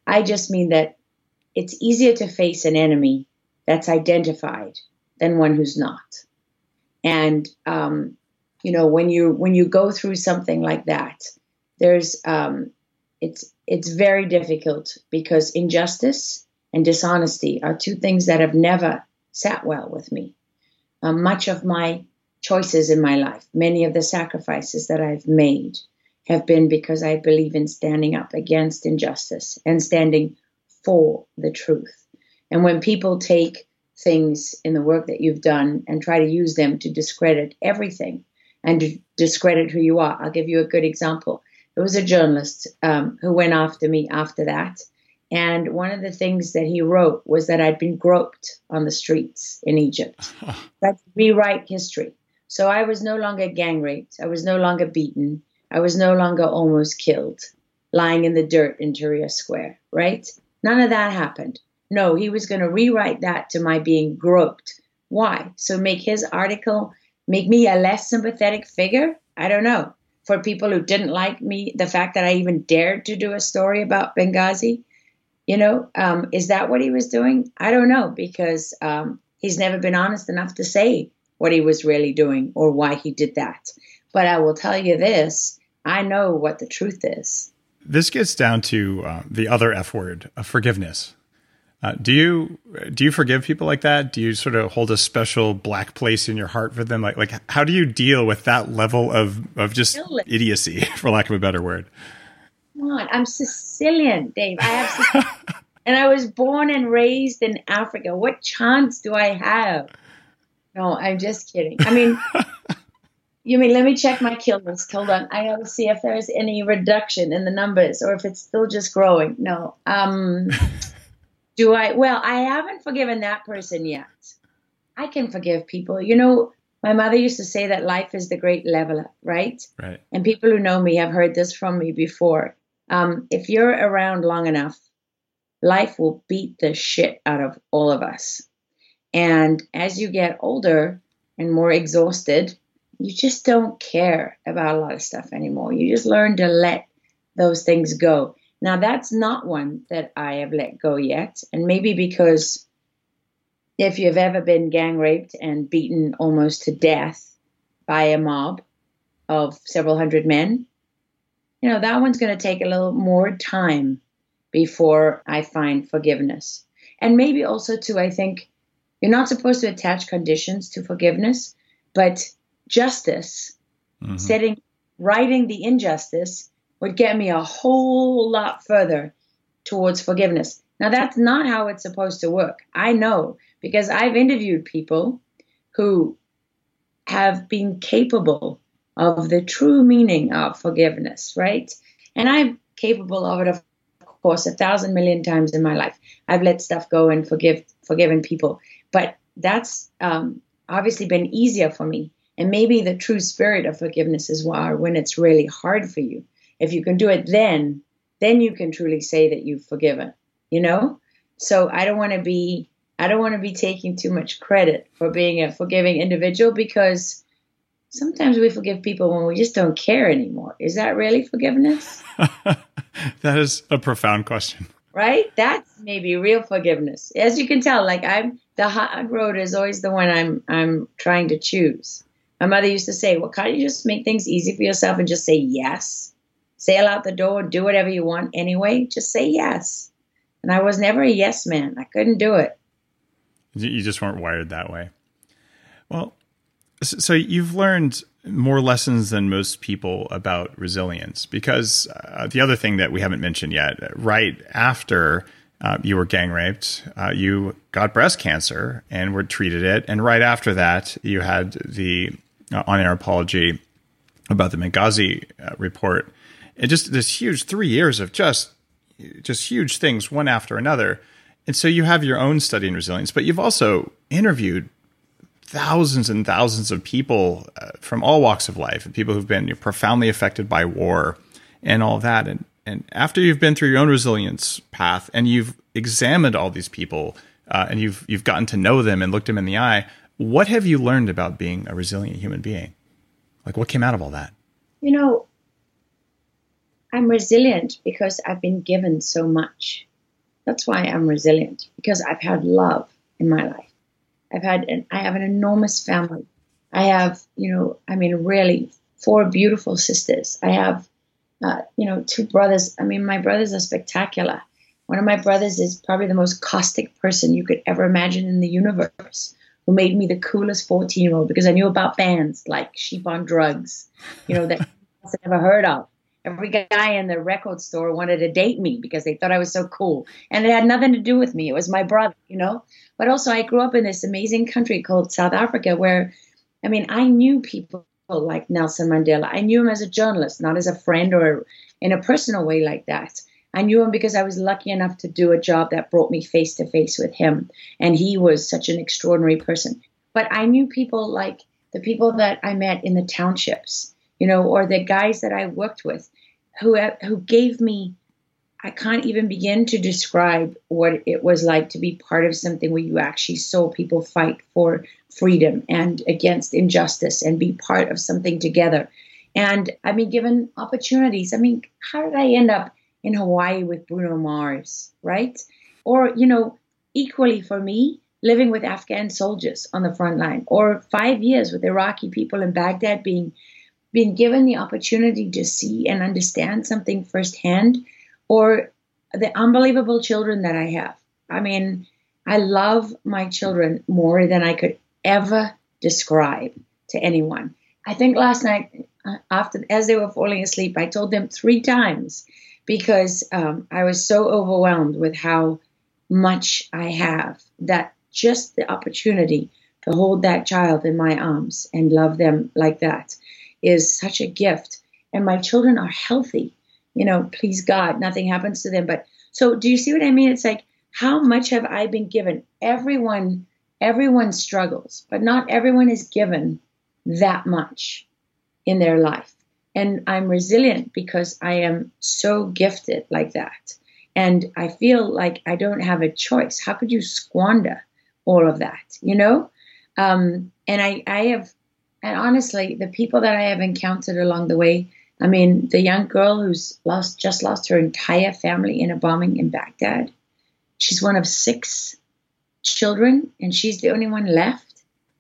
D: I just mean that it's easier to face an enemy that's identified than one who's not. And, um, you know, when you when you go through something like that, there's um, it's it's very difficult because injustice and dishonesty are two things that have never sat well with me. Um, much of my choices in my life, many of the sacrifices that I've made have been because I believe in standing up against injustice and standing for the truth. And when people take things in the work that you've done and try to use them to discredit everything and to discredit who you are, I'll give you a good example. There was a journalist um, who went after me after that. And one of the things that he wrote was that I'd been groped on the streets in Egypt. That's rewrite history. So I was no longer gang raped. I was no longer beaten. I was no longer almost killed, lying in the dirt in Tahrir Square, right? None of that happened. No, he was going to rewrite that to my being groped. Why? So make his article, make me a less sympathetic figure? I don't know. For people who didn't like me, the fact that I even dared to do a story about Benghazi, you know, um, is that what he was doing? I don't know, because um, he's never been honest enough to say what he was really doing or why he did that. But I will tell you this, I know what the truth is.
E: This gets down to uh, the other F word, uh, forgiveness. Uh, do you do you forgive people like that? Do you sort of hold a special black place in your heart for them? Like, like how do you deal with that level of, of just idiocy, for lack of a better word?
D: Come on, I'm Sicilian, Dave. I have Sicilian, and I was born and raised in Africa. What chance do I have? No, I'm just kidding. I mean, you mean, let me check my kill list. Hold on. I got to see if there's any reduction in the numbers or if it's still just growing. No. Um, do I? Well, I haven't forgiven that person yet. I can forgive people. You know, my mother used to say that life is the great leveler, right?
E: Right.
D: And people who know me have heard this from me before. Um, if you're around long enough, life will beat the shit out of all of us. And as you get older and more exhausted, you just don't care about a lot of stuff anymore. You just learn to let those things go. Now, that's not one that I have let go yet. And maybe because if you've ever been gang raped and beaten almost to death by a mob of several hundred men, you know, that one's going to take a little more time before I find forgiveness. And maybe also, too, I think you're not supposed to attach conditions to forgiveness, but justice, mm-hmm. setting, righting the injustice would get me a whole lot further towards forgiveness. Now, that's not how it's supposed to work. I know, because I've interviewed people who have been capable of the true meaning of forgiveness, right? And I'm capable of it, of course, a thousand million times in my life. I've let stuff go and forgive, forgiven people. But that's um, obviously been easier for me. And maybe the true spirit of forgiveness is when it's really hard for you. If you can do it then, then you can truly say that you've forgiven, you know? So I don't want to be, I don't want to be taking too much credit for being a forgiving individual, because sometimes we forgive people when we just don't care anymore. Is that really forgiveness?
E: That is a profound question.
D: Right? That's maybe real forgiveness. As you can tell, like I'm, the hard road is always the one I'm, I'm trying to choose. My mother used to say, well, can't you just make things easy for yourself and just say yes? Sail out the door, do whatever you want anyway. Just say yes. And I was never a yes man. I couldn't do it.
E: You just weren't wired that way. Well, so you've learned more lessons than most people about resilience, because uh, the other thing that we haven't mentioned yet, right after uh, you were gang raped, uh, you got breast cancer and were treated it. And right after that, you had the uh, on-air apology about the Benghazi uh, report. And just this huge three years of just, just huge things, one after another. And so you have your own study in resilience, but you've also interviewed thousands and thousands of people uh, from all walks of life, and people who've been, you know, profoundly affected by war and all that. And, and after you've been through your own resilience path and you've examined all these people uh, and you've, you've gotten to know them and looked them in the eye, what have you learned about being a resilient human being? Like, what came out of all that?
D: You know, I'm resilient because I've been given so much. That's why I'm resilient, because I've had love in my life. I've had, an, I have an enormous family. I have, you know, I mean, really four beautiful sisters. I have, uh, you know, two brothers. I mean, my brothers are spectacular. One of my brothers is probably the most caustic person you could ever imagine in the universe, who made me the coolest fourteen-year-old because I knew about bands like Sheep on Drugs, you know, that I never heard of. Every guy in the record store wanted to date me because they thought I was so cool. And it had nothing to do with me. It was my brother, you know. But also I grew up in this amazing country called South Africa where, I mean, I knew people like Nelson Mandela. I knew him as a journalist, not as a friend or in a personal way like that. I knew him because I was lucky enough to do a job that brought me face to face with him. And he was such an extraordinary person. But I knew people like the people that I met in the townships, you know, or the guys that I worked with who who gave me, I can't even begin to describe what it was like to be part of something where you actually saw people fight for freedom and against injustice and be part of something together. And I mean, given opportunities, I mean, how did I end up in Hawaii with Bruno Mars, right? Or, you know, equally for me, living with Afghan soldiers on the front line, or five years with Iraqi people in Baghdad, being being given the opportunity to see and understand something firsthand, or the unbelievable children that I have. I mean, I love my children more than I could ever describe to anyone. I think last night, after as they were falling asleep, I told them three times because um, I was so overwhelmed with how much I have, that just the opportunity to hold that child in my arms and love them like that is such a gift. And my children are healthy. You know, please God, nothing happens to them. But so do you see what I mean? It's like, how much have I been given? Everyone, everyone struggles, but not everyone is given that much in their life. And I'm resilient because I am so gifted like that. And I feel like I don't have a choice. How could you squander all of that, you know? Um, and I, I have, and honestly, the people that I have encountered along the way, I mean, the young girl who's lost, just lost her entire family in a bombing in Baghdad. She's one of six children, and she's the only one left.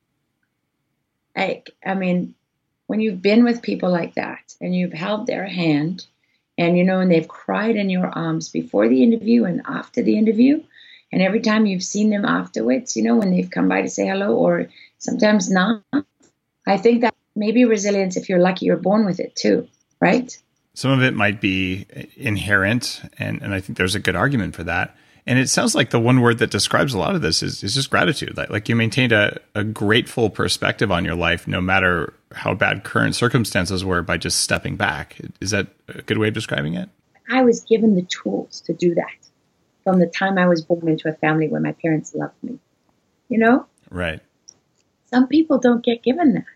D: I, I mean, when you've been with people like that, and you've held their hand, and you know, and they've cried in your arms before the interview and after the interview, and every time you've seen them afterwards, you know, when they've come by to say hello, or sometimes not, I think that maybe resilience, if you're lucky, you're born with it too, right?
E: Some of it might be inherent, and, and I think there's a good argument for that. And it sounds like the one word that describes a lot of this is, is just gratitude. Like, like you maintained a, a grateful perspective on your life, no matter how bad current circumstances were, by just stepping back. Is that a good way of describing it?
D: I was given the tools to do that from the time I was born into a family where my parents loved me. You know?
E: Right.
D: Some people don't get given that.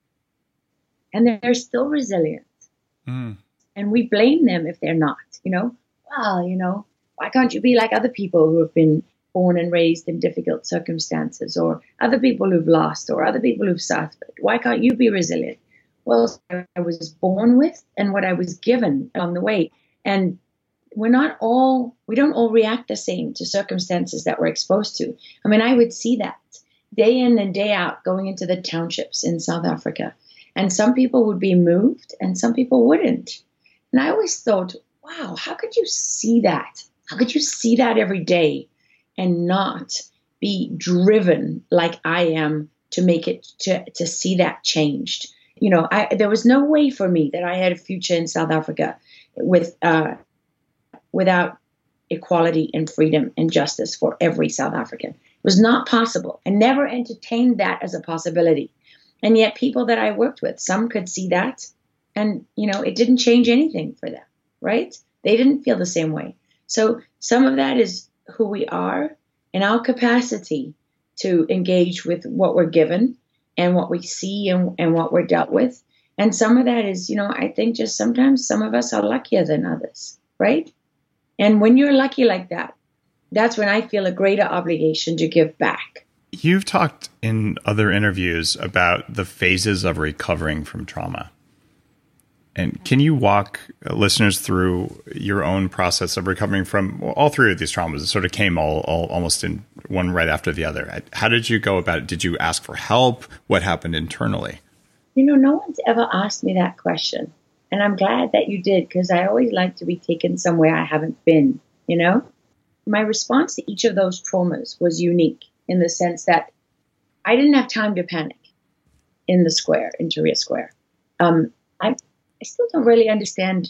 D: And they're still resilient.
E: Mm.
D: And we blame them if they're not, you know? Well, you know, why can't you be like other people who have been born and raised in difficult circumstances, or other people who've lost, or other people who've suffered? Why can't you be resilient? Well, I was born with and what I was given along the way. And we're not all, we don't all react the same to circumstances that we're exposed to. I mean, I would see that day in and day out going into the townships in South Africa. And some people would be moved and some people wouldn't. And I always thought, wow, how could you see that? How could you see that every day and not be driven like I am to make it, to, to see that changed? You know, I, there was no way for me that I had a future in South Africa with uh, without equality and freedom and justice for every South African. It was not possible. I never entertained that as a possibility. And yet people that I worked with, some could see that, and, you know, it didn't change anything for them, right? They didn't feel the same way. So some of that is who we are and our capacity to engage with what we're given and what we see and, and what we're dealt with. And some of that is, you know, I think just sometimes some of us are luckier than others, right? And when you're lucky like that, that's when I feel a greater obligation to give back.
E: You've talked in other interviews about the phases of recovering from trauma. And can you walk listeners through your own process of recovering from well, all three of these traumas? It sort of came all, all almost in one right after the other. How did you go about it? Did you ask for help? What happened internally?
D: You know, no one's ever asked me that question. And I'm glad that you did, because I always like to be taken somewhere I haven't been, you know? My response to each of those traumas was unique in the sense that I didn't have time to panic in the square, in Tahrir Square. Um, I I still don't really understand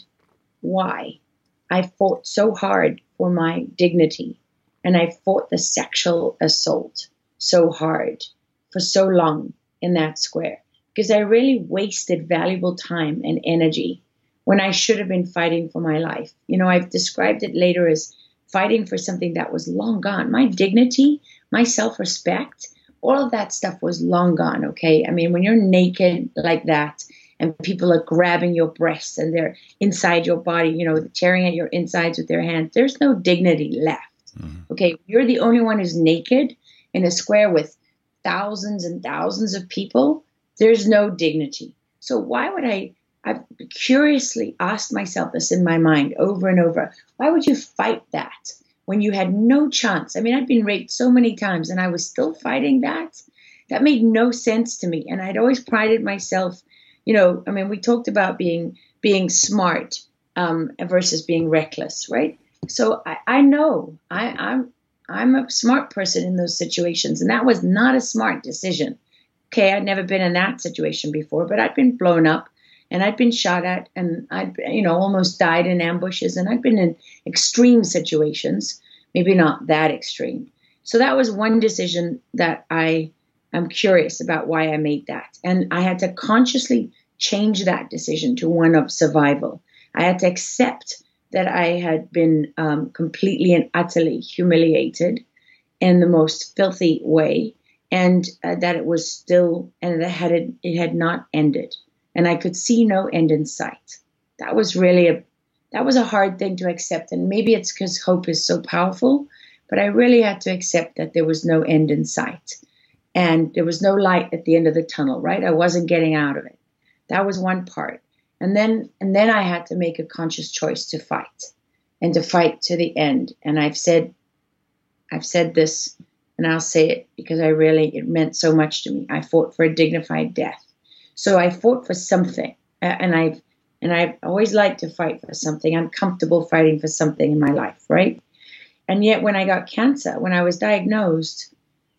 D: why I fought so hard for my dignity, and I fought the sexual assault so hard for so long in that square, because I really wasted valuable time and energy when I should have been fighting for my life. You know, I've described it later as fighting for something that was long gone. My dignity, my self-respect, all of that stuff was long gone, okay? I mean, when you're naked like that, and people are grabbing your breasts and they're inside your body, you know, tearing at your insides with their hands, there's no dignity left. Mm-hmm. Okay, you're the only one who's naked in a square with thousands and thousands of people. There's no dignity. So why would I, I've curiously asked myself this in my mind over and over, why would you fight that when you had no chance? I mean, I'd been raped so many times and I was still fighting that. That made no sense to me. And I'd always prided myself. You know, I mean, we talked about being being smart um, versus being reckless, right? So I, I know I, I'm I'm a smart person in those situations, and that was not a smart decision. Okay, I'd never been in that situation before, but I'd been blown up, and I'd been shot at, and I'd you know almost died in ambushes, and I'd been in extreme situations, maybe not that extreme. So that was one decision that I. I'm curious about why I made that. And I had to consciously change that decision to one of survival. I had to accept that I had been um, completely and utterly humiliated in the most filthy way, and uh, that it was still, and that had it, it had not ended. And I could see no end in sight. That was really a, that was a hard thing to accept. And maybe it's because hope is so powerful, but I really had to accept that there was no end in sight. And there was no light at the end of the tunnel, right? I wasn't getting out of it. That was one part. And then and then I had to make a conscious choice to fight and to fight to the end. And I've said I've said this, and I'll say it because I really, it meant so much to me. I fought for a dignified death. So I fought for something. And I've and I've always liked to fight for something. I'm comfortable fighting for something in my life, right? And yet when I got cancer, when I was diagnosed,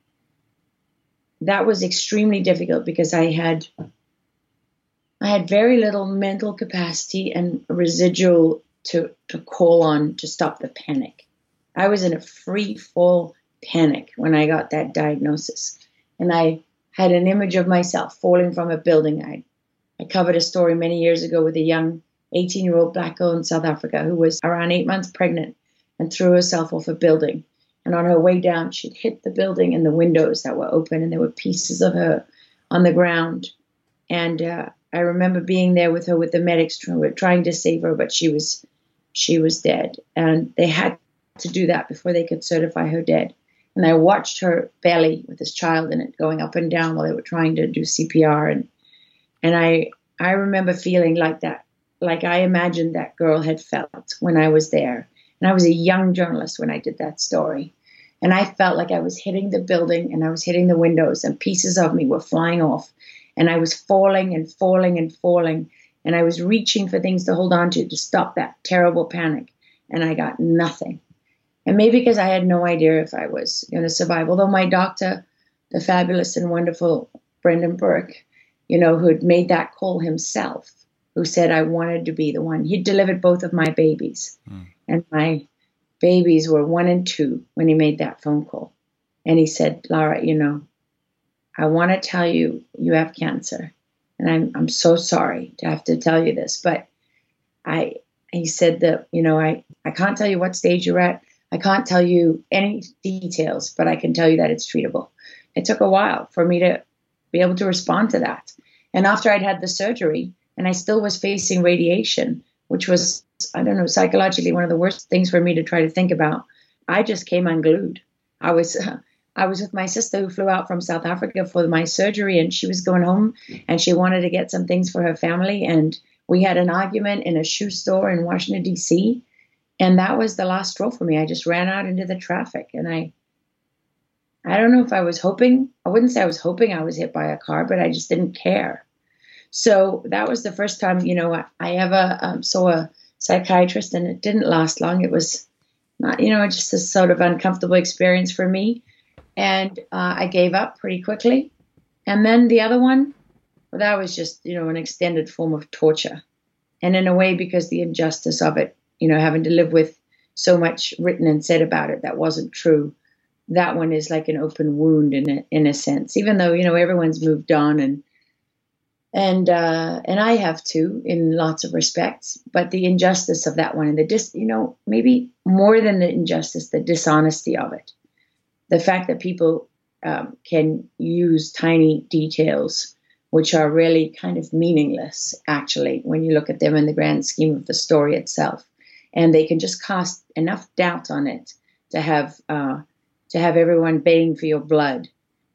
D: that was extremely difficult because I had I had very little mental capacity and residual to, to call on to stop the panic. I was in a free fall panic when I got that diagnosis. And I had an image of myself falling from a building. I, I covered a story many years ago with a young eighteen-year-old black girl in South Africa who was around eight months pregnant and threw herself off a building. And on her way down, she'd hit the building and the windows that were open, and there were pieces of her on the ground. And uh, I remember being there with her with the medics trying to save her, but she was she was dead. And they had to do that before they could certify her dead. And I watched her belly with this child in it going up and down while they were trying to do C P R. And and I I remember feeling like that, like I imagined that girl had felt when I was there. And I was a young journalist when I did that story. And I felt like I was hitting the building and I was hitting the windows and pieces of me were flying off. And I was falling and falling and falling. And I was reaching for things to hold on to to stop that terrible panic. And I got nothing. And maybe because I had no idea if I was going to survive. Although my doctor, the fabulous and wonderful Brendan Burke, you know, who had made that call himself, who said I wanted to be the one. He delivered both of my babies. Mm. And my babies were one and two when he made that phone call. And he said, Lara, you know, I want to tell you, you have cancer. And I'm I'm so sorry to have to tell you this. But I, he said that, you know, I, I can't tell you what stage you're at. I can't tell you any details, but I can tell you that it's treatable. It took a while for me to be able to respond to that. And after I'd had the surgery, and I still was facing radiation, which was, I don't know, psychologically one of the worst things for me to try to think about, I just came unglued. I was uh, I was with my sister who flew out from South Africa for my surgery, and she was going home, and she wanted to get some things for her family, and We had an argument in a shoe store in Washington, D C, and that was the last straw for me. I just ran out into the traffic, and I, I don't know if I was hoping, I wouldn't say I was hoping I was hit by a car, but I just didn't care. So that was the first time, you know, I, I ever um, saw a psychiatrist, and it didn't last long. It was not, you know, just a sort of uncomfortable experience for me. And uh, I gave up pretty quickly. And then the other one, well, that was just, you know, an extended form of torture. And in a way, because the injustice of it, you know, having to live with so much written and said about it that wasn't true, that one is like an open wound in a, in a sense, even though, you know, everyone's moved on, and and uh, and I have too in lots of respects. But the injustice of that one, and the dis, you know, maybe more than the injustice, the dishonesty of it, the fact that people um, can use tiny details which are really kind of meaningless, actually, when you look at them in the grand scheme of the story itself, and they can just cast enough doubt on it to have uh, to have everyone baying for your blood.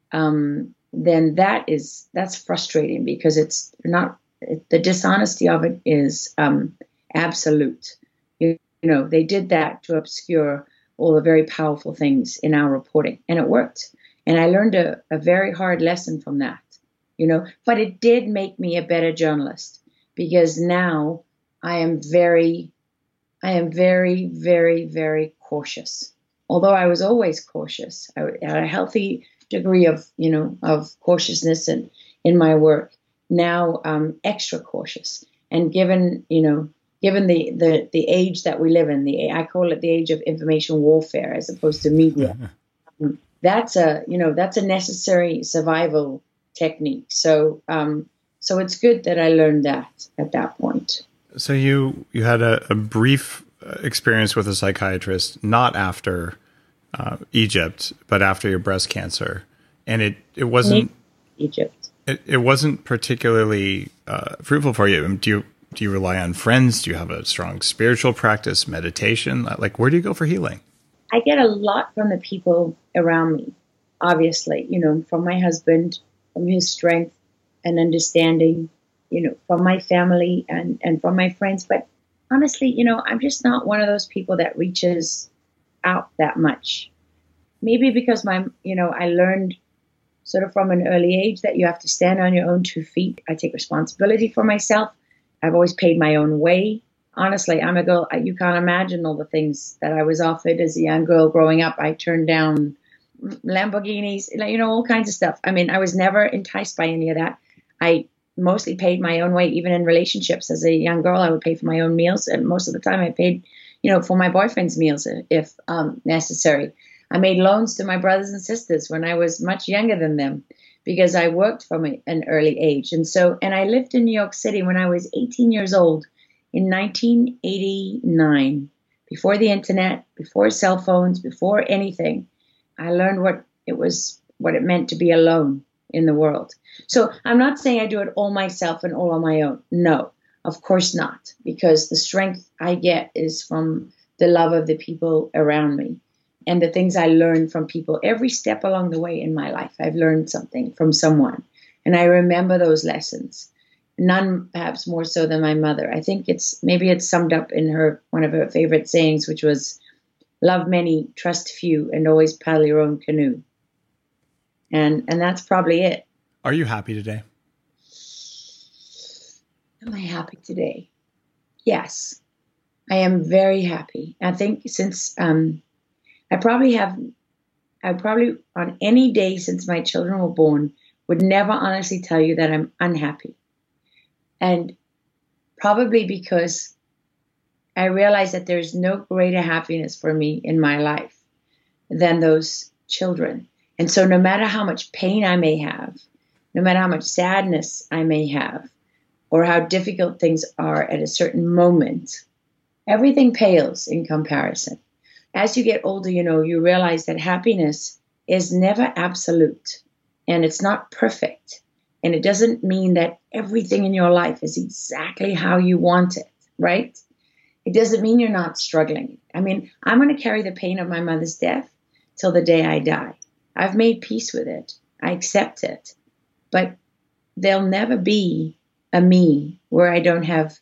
D: Um, then that is that's frustrating, because it's not it, the dishonesty of it is um, absolute. You, you know, they did that to obscure all the very powerful things in our reporting, and it worked. And I learned a, a very hard lesson from that. You know, but it did make me a better journalist, because now I am very, I am very, very, very cautious. Although I was always cautious, I had a healthy degree of, you know, of cautiousness in, in my work. Now I'm extra cautious. And given, you know, given the, the, the age that we live in, the I call it the age of information warfare as opposed to media. That's a, you know, that's a necessary survival technique. So, um, so it's good that I learned that at that point.
E: So you you had a, a brief experience with a psychiatrist, not after uh, Egypt, but after your breast cancer, and it it wasn't
D: Egypt.
E: It, it wasn't particularly uh, fruitful for you. Do you do you rely on friends? Do you have a strong spiritual practice, meditation? Like, where do you go for healing?
D: I get a lot from the people around me. Obviously, you know, from my husband, from his strength and understanding, you know, from my family and, and from my friends. But honestly, you know, I'm just not one of those people that reaches out that much. Maybe because my, you know, I learned sort of from an early age that you have to stand on your own two feet. I take responsibility for myself. I've always paid my own way. Honestly, I'm a girl. You can't imagine all the things that I was offered as a young girl growing up. I turned down Lamborghinis, you know, all kinds of stuff. I mean, I was never enticed by any of that. I mostly paid my own way, even in relationships. As a young girl, I would pay for my own meals, and most of the time I paid, you know, for my boyfriend's meals if um, necessary. I made loans to my brothers and sisters when I was much younger than them, because I worked from an early age. And so, and I lived in New York City when I was eighteen years old in nineteen eighty-nine, before the internet, before cell phones, before anything. I learned what it was, what it meant to be alone in the world. So I'm not saying I do it all myself and all on my own. No, of course not, because the strength I get is from the love of the people around me and the things I learned from people. Every step along the way in my life, I've learned something from someone, and I remember those lessons. None perhaps more so than my mother. I think it's maybe it's summed up in her one of her favorite sayings, which was, "Love many, trust few, and always paddle your own canoe." And and that's probably it.
E: Are you happy today?
D: Am I happy today? Yes, I am very happy. I think since um, I probably have, I probably on any day since my children were born would never honestly tell you that I'm unhappy. And probably because I realize that there's no greater happiness for me in my life than those children. And so no matter how much pain I may have, no matter how much sadness I may have, or how difficult things are at a certain moment, everything pales in comparison. As you get older, you know, you realize that happiness is never absolute, and it's not perfect. And it doesn't mean that everything in your life is exactly how you want it, right? It doesn't mean you're not struggling. I mean, I'm going to carry the pain of my mother's death till the day I die. I've made peace with it. I accept it. But there'll never be a me where I don't have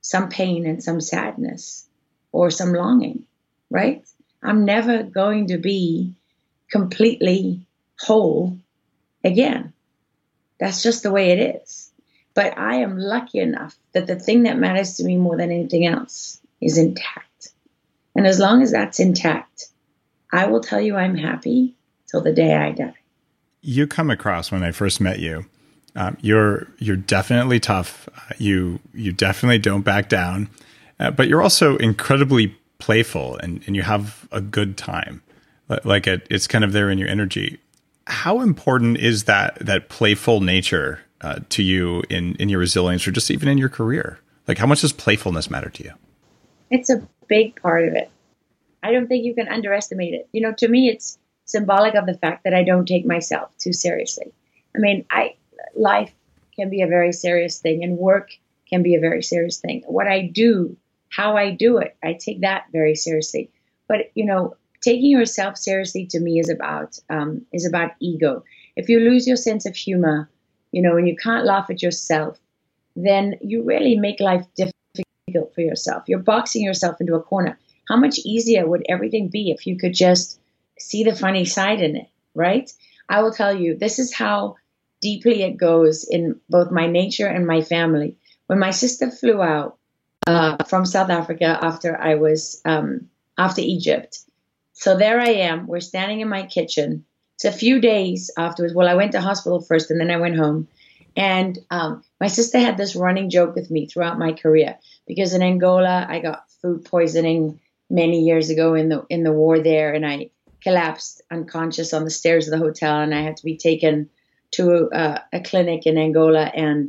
D: some pain and some sadness or some longing, right? I'm never going to be completely whole again. That's just the way it is. But I am lucky enough that the thing that matters to me more than anything else is intact. And as long as that's intact, I will tell you I'm happy till the day I die.
E: You come across, when I first met you, um, you're you're definitely tough. Uh, you you definitely don't back down, uh, but you're also incredibly playful, and, and you have a good time. Like it, it's kind of there in your energy. How important is that that playful nature uh, to you in in your resilience, or just even in your career? Like, how much does playfulness matter to you?
D: It's a big part of it. I don't think you can underestimate it. You know, to me, it's symbolic of the fact that I don't take myself too seriously. I mean, I life can be a very serious thing, and work can be a very serious thing. What I do, how I do it, I take that very seriously. But, you know, taking yourself seriously to me is about um, is about ego. If you lose your sense of humor, you know, and you can't laugh at yourself, then you really make life difficult for yourself. You're boxing yourself into a corner. How much easier would everything be if you could just see the funny side in it, right? I will tell you, this is how deeply it goes in both my nature and my family. When my sister flew out uh, from South Africa after I was, um, after Egypt, so there I am, we're standing in my kitchen. It's a few days afterwards. Well, I went to hospital first and then I went home. And um, my sister had this running joke with me throughout my career, because in Angola, I got food poisoning many years ago in the in the war there, and I collapsed unconscious on the stairs of the hotel, and I had to be taken to a, a clinic in Angola. And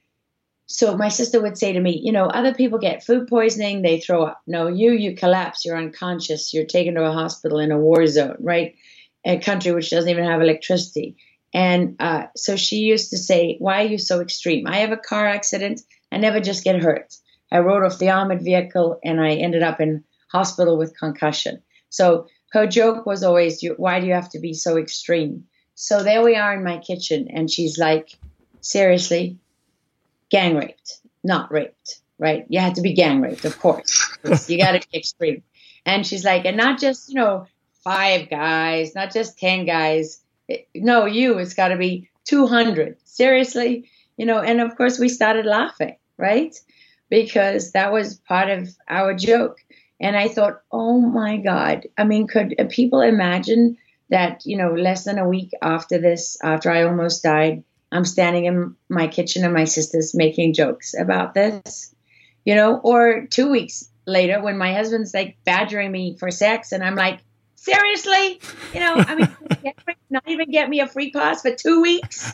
D: so my sister would say to me, you know, other people get food poisoning, they throw up. No, you, you collapse, you're unconscious, you're taken to a hospital in a war zone, right? A country which doesn't even have electricity. And uh, so she used to say, why are you so extreme? I have a car accident, I never just get hurt. I rode off the armored vehicle and I ended up in hospital with concussion. So her joke was always, why do you have to be so extreme? So there we are in my kitchen, and she's like, seriously, gang raped, not raped, right? You had to be gang raped, of course. You got to be extreme. And she's like, and not just, you know, five guys, not just ten guys. No, you, it's got to be two hundred. Seriously? You know, and of course we started laughing, right? Because that was part of our joke. And I thought, oh my God, I mean, could people imagine that, you know, less than a week after this, after I almost died, I'm standing in my kitchen and my sister's making jokes about this, you know, or two weeks later when my husband's like badgering me for sex and I'm like, seriously, you know, I mean, not even get me a free pass for two weeks.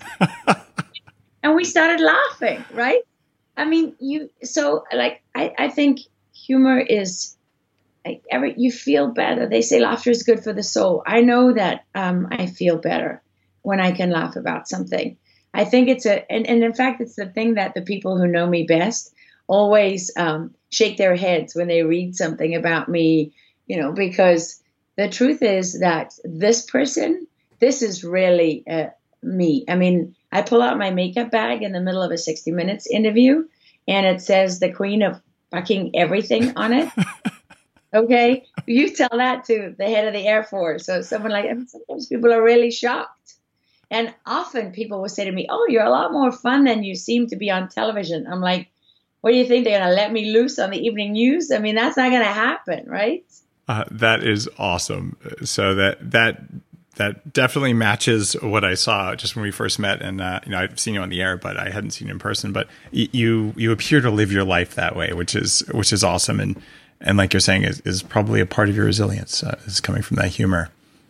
D: And we started laughing, right? I mean, you, so like, I, I think humor is, like, every, you feel better. They say laughter is good for the soul. I know that um, I feel better when I can laugh about something. I think it's a, and, and in fact, it's the thing that the people who know me best always um, shake their heads when they read something about me, you know, because the truth is that this person, this is really uh, me. I mean, I pull out my makeup bag in the middle of a sixty minutes interview and it says the queen of fucking everything on it. Okay. You tell that to the head of the Air Force. So someone like, I mean, sometimes people are really shocked. And often people will say to me, oh, you're a lot more fun than you seem to be on television. I'm like, what do you think? They're going to let me loose on the evening news? I mean, that's not going to happen, right?
E: Uh, that is awesome. So that, that, that definitely matches what I saw just when we first met. And, uh, you know, I've seen you on the air, but I hadn't seen you in person, but y- you, you appear to live your life that way, which is, which is awesome. And, and like you're saying, is, is probably a part of your resilience uh, is coming from that humor.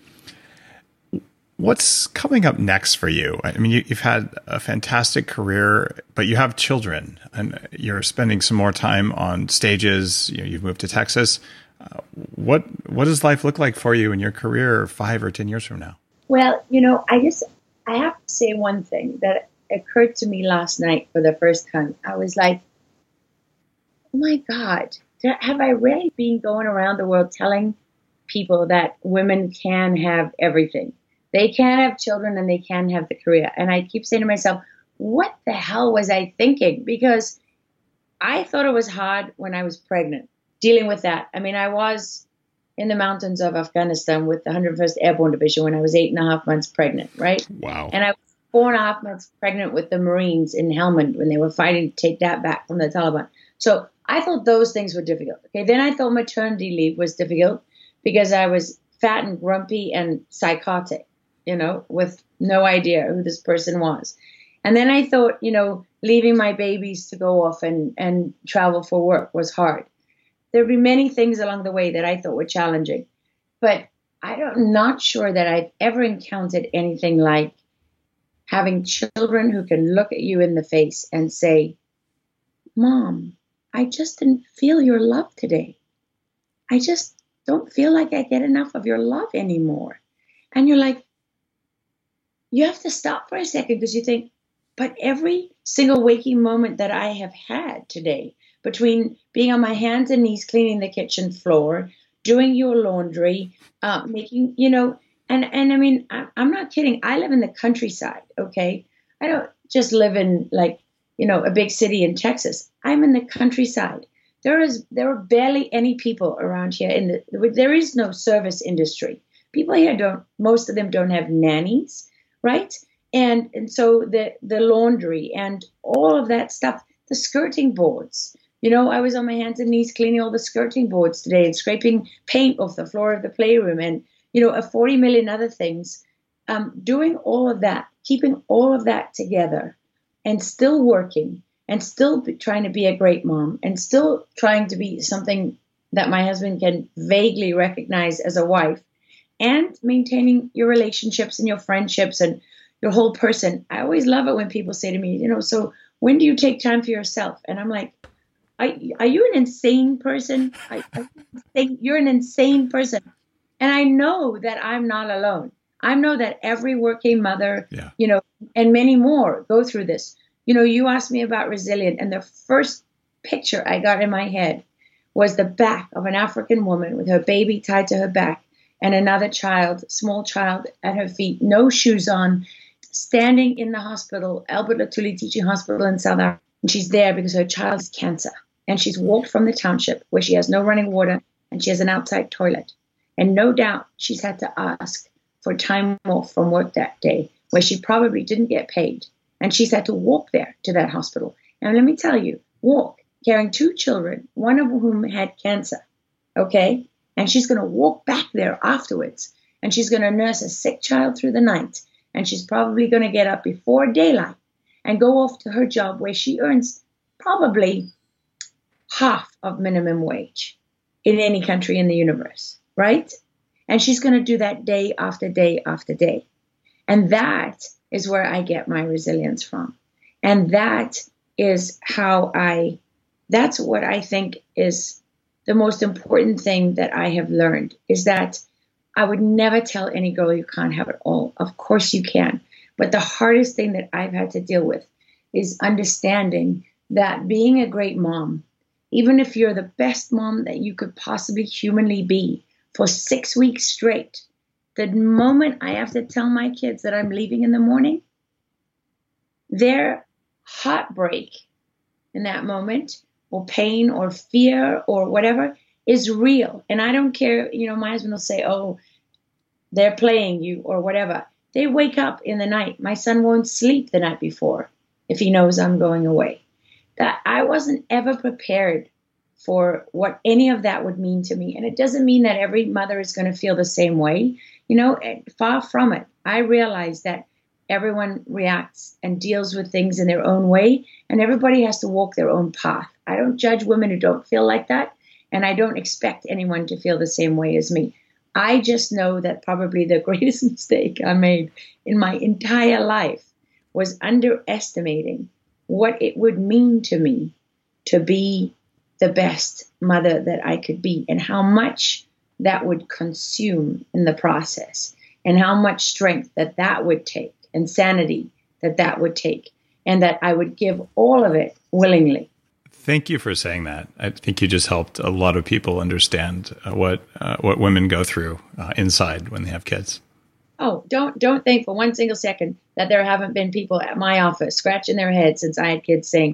E: What's coming up next for you? I mean, you, you've had a fantastic career, but you have children and you're spending some more time on stages. You know, you've moved to Texas. Uh, what, what does life look like for you in your career five or ten years from now?
D: Well, you know, I just, I have to say one thing that occurred to me last night for the first time. I was like, oh my God, have I really been going around the world telling people that women can have everything? They can have children and they can have the career. And I keep saying to myself, what the hell was I thinking? Because I thought it was hard when I was pregnant, dealing with that. I mean, I was in the mountains of Afghanistan with the one hundred first Airborne Division when I was eight and a half months pregnant, right?
E: Wow.
D: And I was four and a half months pregnant with the Marines in Helmand when they were fighting to take that back from the Taliban. So I thought those things were difficult. Okay, then I thought maternity leave was difficult because I was fat and grumpy and psychotic, you know, with no idea who this person was. And then I thought, you know, leaving my babies to go off and, and travel for work was hard. There'd be many things along the way that I thought were challenging, but I don't, I'm not sure that I've ever encountered anything like having children who can look at you in the face and say, Mom, I just didn't feel your love today. I just don't feel like I get enough of your love anymore. And you're like, you have to stop for a second because you think, but every single waking moment that I have had today, between being on my hands and knees cleaning the kitchen floor, doing your laundry, uh, making, you know, and, and I mean, I, I'm not kidding. I live in the countryside, okay? I don't just live in like, you know, a big city in Texas. I'm in the countryside. There is, there are barely any people around here. In the, there is no service industry. People here don't, most of them don't have nannies, right? And and so the, the laundry and all of that stuff, the skirting boards. You know, I was on my hands and knees cleaning all the skirting boards today and scraping paint off the floor of the playroom and, you know, a forty million other things. Um, doing all of that, keeping all of that together and still working and still be, trying to be a great mom and still trying to be something that my husband can vaguely recognize as a wife and maintaining your relationships and your friendships and your whole person. I always love it when people say to me, you know, so when do you take time for yourself? And I'm like, are, are you an insane person? I, I think you're an insane person. And I know that I'm not alone. I know that every working mother, yeah. you know, and many more go through this. You know, you asked me about resilient, and the first picture I got in my head was the back of an African woman with her baby tied to her back and another child, small child at her feet, no shoes on, standing in the hospital, Albert Lutuli Teaching Hospital in South Africa. And she's there because her child has cancer. And she's walked from the township where she has no running water and she has an outside toilet. And no doubt she's had to ask for time off from work that day where she probably didn't get paid. And she's had to walk there to that hospital. And let me tell you, walk, carrying two children, one of whom had cancer, okay? And she's going to walk back there afterwards. And she's going to nurse a sick child through the night. And she's probably going to get up before daylight and go off to her job where she earns probably half of minimum wage in any country in the universe, right? And she's going to do that day after day after day. And that is where I get my resilience from. And that is how I, that's what I think is the most important thing that I have learned, is that I would never tell any girl you can't have it all. Of course you can. But the hardest thing that I've had to deal with is understanding that being a great mom, even if you're the best mom that you could possibly humanly be for six weeks straight, the moment I have to tell my kids that I'm leaving in the morning, their heartbreak in that moment, or pain or fear or whatever, is real. And I don't care, you know, my husband will say, oh, they're playing you or whatever. They wake up in the night. My son won't sleep the night before if he knows I'm going away. That I wasn't ever prepared for what any of that would mean to me. And it doesn't mean that every mother is going to feel the same way. You know, far from it. I realize that everyone reacts and deals with things in their own way, and everybody has to walk their own path. I don't judge women who don't feel like that. And I don't expect anyone to feel the same way as me. I just know that probably the greatest mistake I made in my entire life was underestimating what it would mean to me to be the best mother that I could be, and how much that would consume in the process, and how much strength that that would take, and sanity that that would take, and that I would give all of it willingly.
E: Thank you for saying that. I think you just helped a lot of people understand uh, what uh, what women go through uh, inside when they have kids.
D: Oh, don't don't think for one single second that there haven't been people at my office scratching their heads since I had kids saying,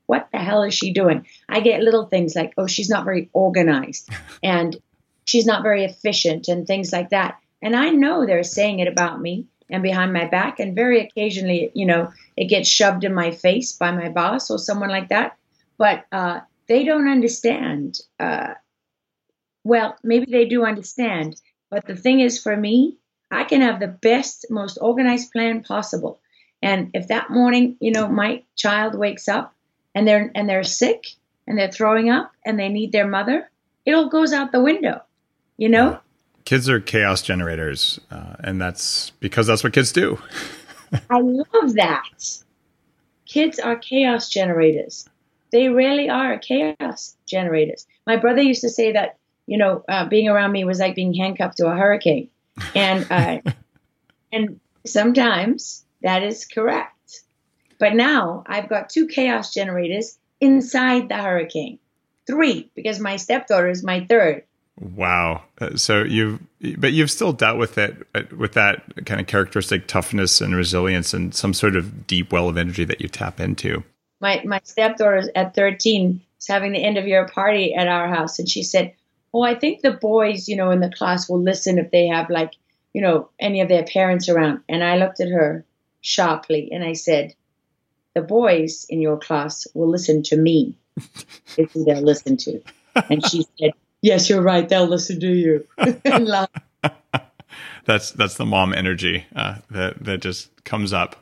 D: what the hell is she doing? I get little things like, oh, she's not very organized and she's not very efficient and things like that. And I know they're saying it about me and behind my back. And very occasionally, you know, it gets shoved in my face by my boss or someone like that. But uh, they don't understand. Uh, well, maybe they do understand. But the thing is, for me, I can have the best, most organized plan possible. And if that morning, you know, my child wakes up and they're and they're sick and they're throwing up and they need their mother, it all goes out the window, you know?
E: Kids are chaos generators, uh, and that's because that's what kids do.
D: I love that. Kids are chaos generators. They really are chaos generators. My brother used to say that, you know, uh, being around me was like being handcuffed to a hurricane. And uh, and sometimes that is correct. But now I've got two chaos generators inside the hurricane. Three, because my stepdaughter is my third.
E: Wow. Uh, so you've, but you've still dealt with it, uh, with that kind of characteristic toughness and resilience and some sort of deep well of energy that you tap into.
D: My my stepdaughter at thirteen is having the end of year party at our house. And she said, oh, I think the boys, you know, in the class will listen if they have like, you know, any of their parents around. And I looked at her sharply and I said, the boys in your class will listen to me. It's who they'll listen to. And she said, yes, you're right. They'll listen to you.
E: that's that's the mom energy uh, that that just comes up.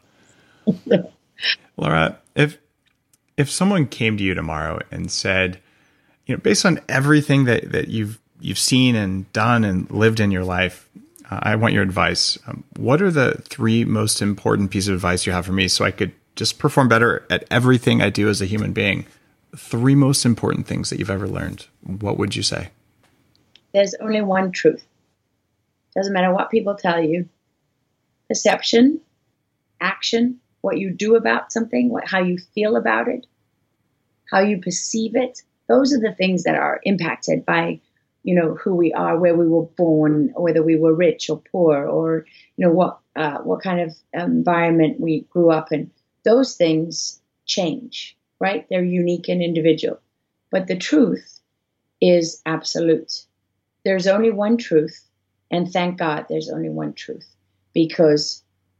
E: Laura, if if someone came to you tomorrow and said, you know, based on everything that, that you've you've seen and done and lived in your life, uh, I want your advice. Um, what are the three most important pieces of advice you have for me so I could just perform better at everything I do as a human being? Three most important things that you've ever learned. What would you say?
D: There's only one truth. Doesn't matter what people tell you. Perception, action, what you do about something, what, how you feel about it, how you perceive it. Those are the things that are impacted by, you know, who we are, where we were born, whether we were rich or poor, or, you know, what uh, what kind of environment we grew up in. Those things change, right? They're unique and individual. But the truth is absolute. There's only one truth, and thank God there's only one truth, because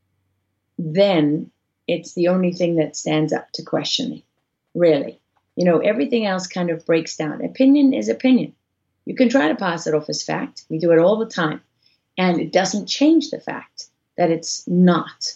D: then it's the only thing that stands up to questioning, really. You know, everything else kind of breaks down. Opinion is opinion. You can try to pass it off as fact. We do it all the time. And it doesn't change the fact that it's not.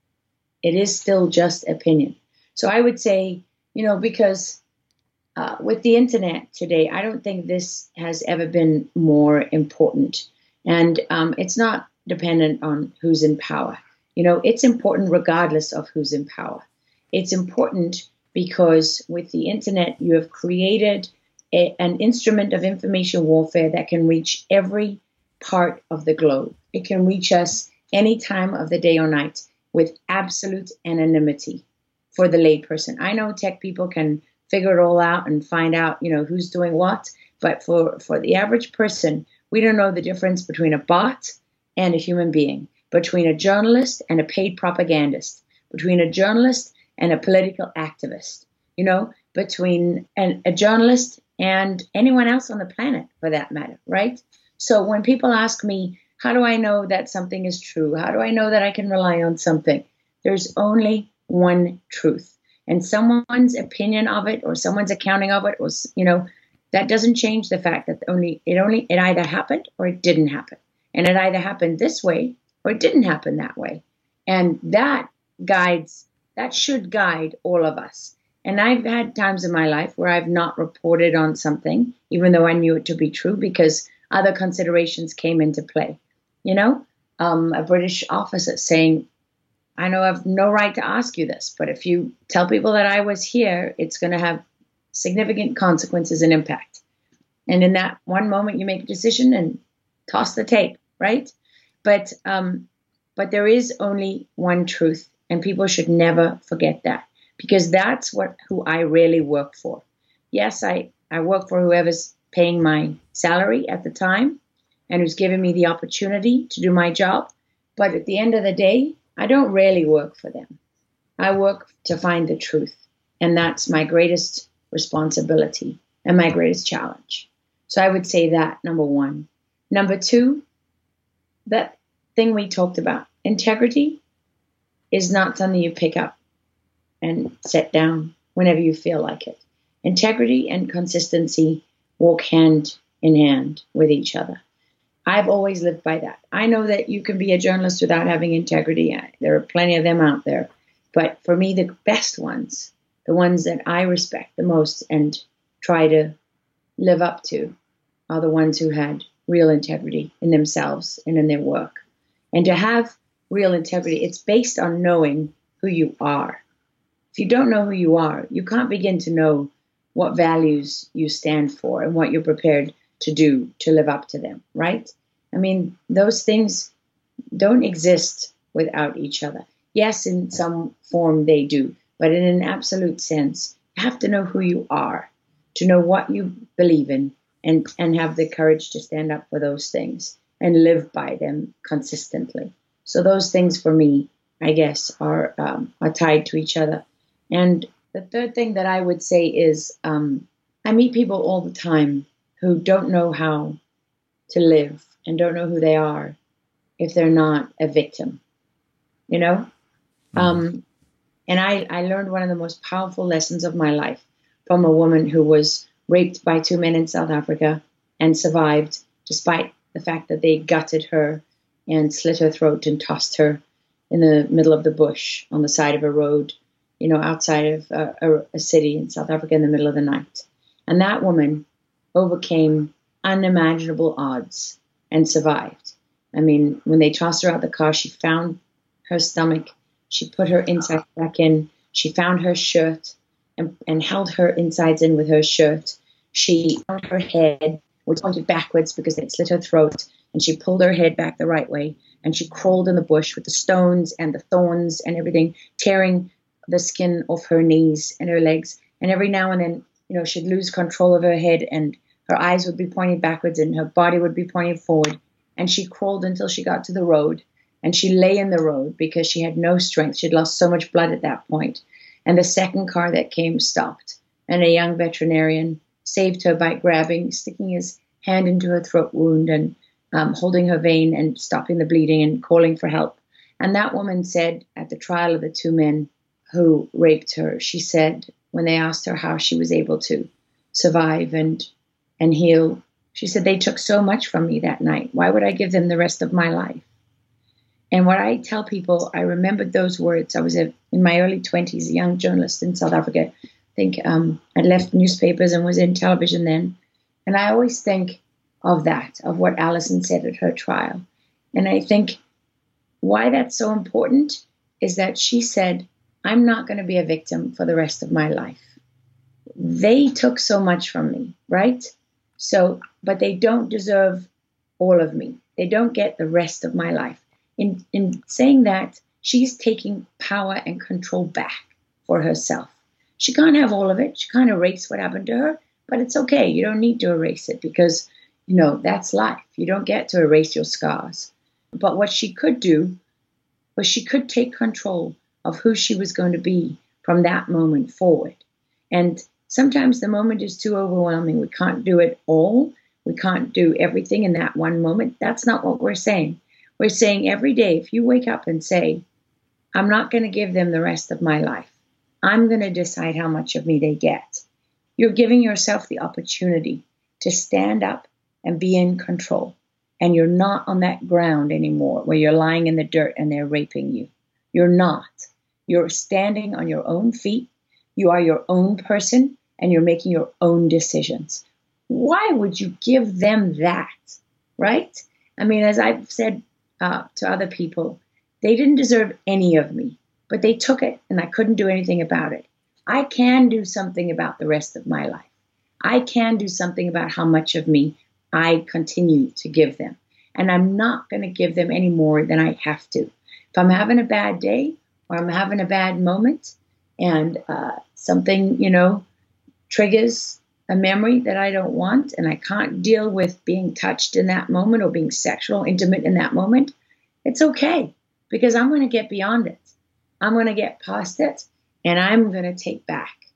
D: It is still just opinion. So I would say, you know, because uh, with the internet today, I don't think this has ever been more important. And um, it's not dependent on who's in power. You know, it's important regardless of who's in power. It's important because with the internet, you have created a, an instrument of information warfare that can reach every part of the globe. It can reach us any time of the day or night with absolute anonymity for the layperson. I know tech people can figure it all out and find out, you know, who's doing what. But for, for the average person, we don't know the difference between a bot and a human being, between a journalist and a paid propagandist, between a journalist and a political activist, you know, between an, a journalist and anyone else on the planet, for that matter, right? So when people ask me, how do I know that something is true? How do I know that I can rely on something? There's only one truth. And someone's opinion of it or someone's accounting of it was, you know, that doesn't change the fact that only it only it either happened or it didn't happen. And it either happened this way or it didn't happen that way. And that guides, that should guide all of us. And I've had times in my life where I've not reported on something, even though I knew it to be true, because other considerations came into play. You know, um, a British officer saying, I know I have no right to ask you this, but if you tell people that I was here, it's going to have significant consequences and impact. And in that one moment, you make a decision and toss the tape, right? But um, but there is only one truth, and people should never forget that, because that's what who I really work for. Yes, I, I work for whoever's paying my salary at the time and who's giving me the opportunity to do my job. But at the end of the day, I don't really work for them. I work to find the truth. And that's my greatest responsibility and my greatest challenge. So I would say that, number one. Number two, that thing we talked about, integrity is not something you pick up and set down whenever you feel like it. Integrity and consistency walk hand in hand with each other. I've always lived by that. I know that you can be a journalist without having integrity. There are plenty of them out there. But for me, the best ones, the ones that I respect the most and try to live up to, are the ones who had real integrity in themselves and in their work. And to have real integrity, it's based on knowing who you are. If you don't know who you are, you can't begin to know what values you stand for and what you're prepared to do to live up to them, right? I mean, those things don't exist without each other. Yes, in some form they do, but in an absolute sense, you have to know who you are, to know what you believe in, and, and have the courage to stand up for those things and live by them consistently. So those things for me, I guess, are um, are tied to each other. And the third thing that I would say is um, I meet people all the time who don't know how to live and don't know who they are if they're not a victim, you know? Mm-hmm. Um, and I, I learned one of the most powerful lessons of my life from a woman who was raped by two men in South Africa and survived despite the fact that they gutted her and slit her throat and tossed her in the middle of the bush on the side of a road, you know, outside of a, a, a city in South Africa in the middle of the night. And that woman overcame unimaginable odds and survived. I mean, when they tossed her out the car, she found her stomach, she put her insides back in, she found her shirt and, and held her insides in with her shirt. She found her head, which pointed backwards because they slit her throat, and she pulled her head back the right way, and she crawled in the bush with the stones and the thorns and everything, tearing the skin off her knees and her legs. And every now and then, you know, she'd lose control of her head, and her eyes would be pointing backwards and her body would be pointing forward. And she crawled until she got to the road, and she lay in the road because she had no strength. She'd lost so much blood at that point. And the second car that came stopped, and a young veterinarian saved her by grabbing, sticking his hand into her throat wound and um, holding her vein and stopping the bleeding and calling for help. And that woman said at the trial of the two men who raped her, she said, when they asked her how she was able to survive and and heal, she said, they took so much from me that night. Why would I give them the rest of my life? And what I tell people, I remembered those words. I was a, in my early twenties, a young journalist in South Africa. I think um, I'd left newspapers and was in television then. And I always think of that, of what Alison said at her trial. And I think why that's so important is that she said, I'm not going to be a victim for the rest of my life. They took so much from me, right? So, but they don't deserve all of me. They don't get the rest of my life. In in saying that, she's taking power and control back for herself. She can't have all of it. She can't erase what happened to her, but it's okay. You don't need to erase it because, you know, that's life. You don't get to erase your scars. But what she could do was she could take control of who she was going to be from that moment forward. And sometimes the moment is too overwhelming. We can't do it all. We can't do everything in that one moment. That's not what we're saying. We're saying every day, if you wake up and say, I'm not going to give them the rest of my life. I'm going to decide how much of me they get. You're giving yourself the opportunity to stand up and be in control. And you're not on that ground anymore where you're lying in the dirt and they're raping you. You're not. You're standing on your own feet. You are your own person and you're making your own decisions. Why would you give them that, right? I mean, as I've said uh, to other people, they didn't deserve any of me, but they took it and I couldn't do anything about it. I can do something about the rest of my life. I can do something about how much of me I continue to give them. And I'm not going to give them any more than I have to. If I'm having a bad day or I'm having a bad moment and uh, something, you know, triggers a memory that I don't want and I can't deal with being touched in that moment or being sexual, intimate in that moment, it's okay because I'm going to get beyond it. I'm going to get past it and I'm going to take back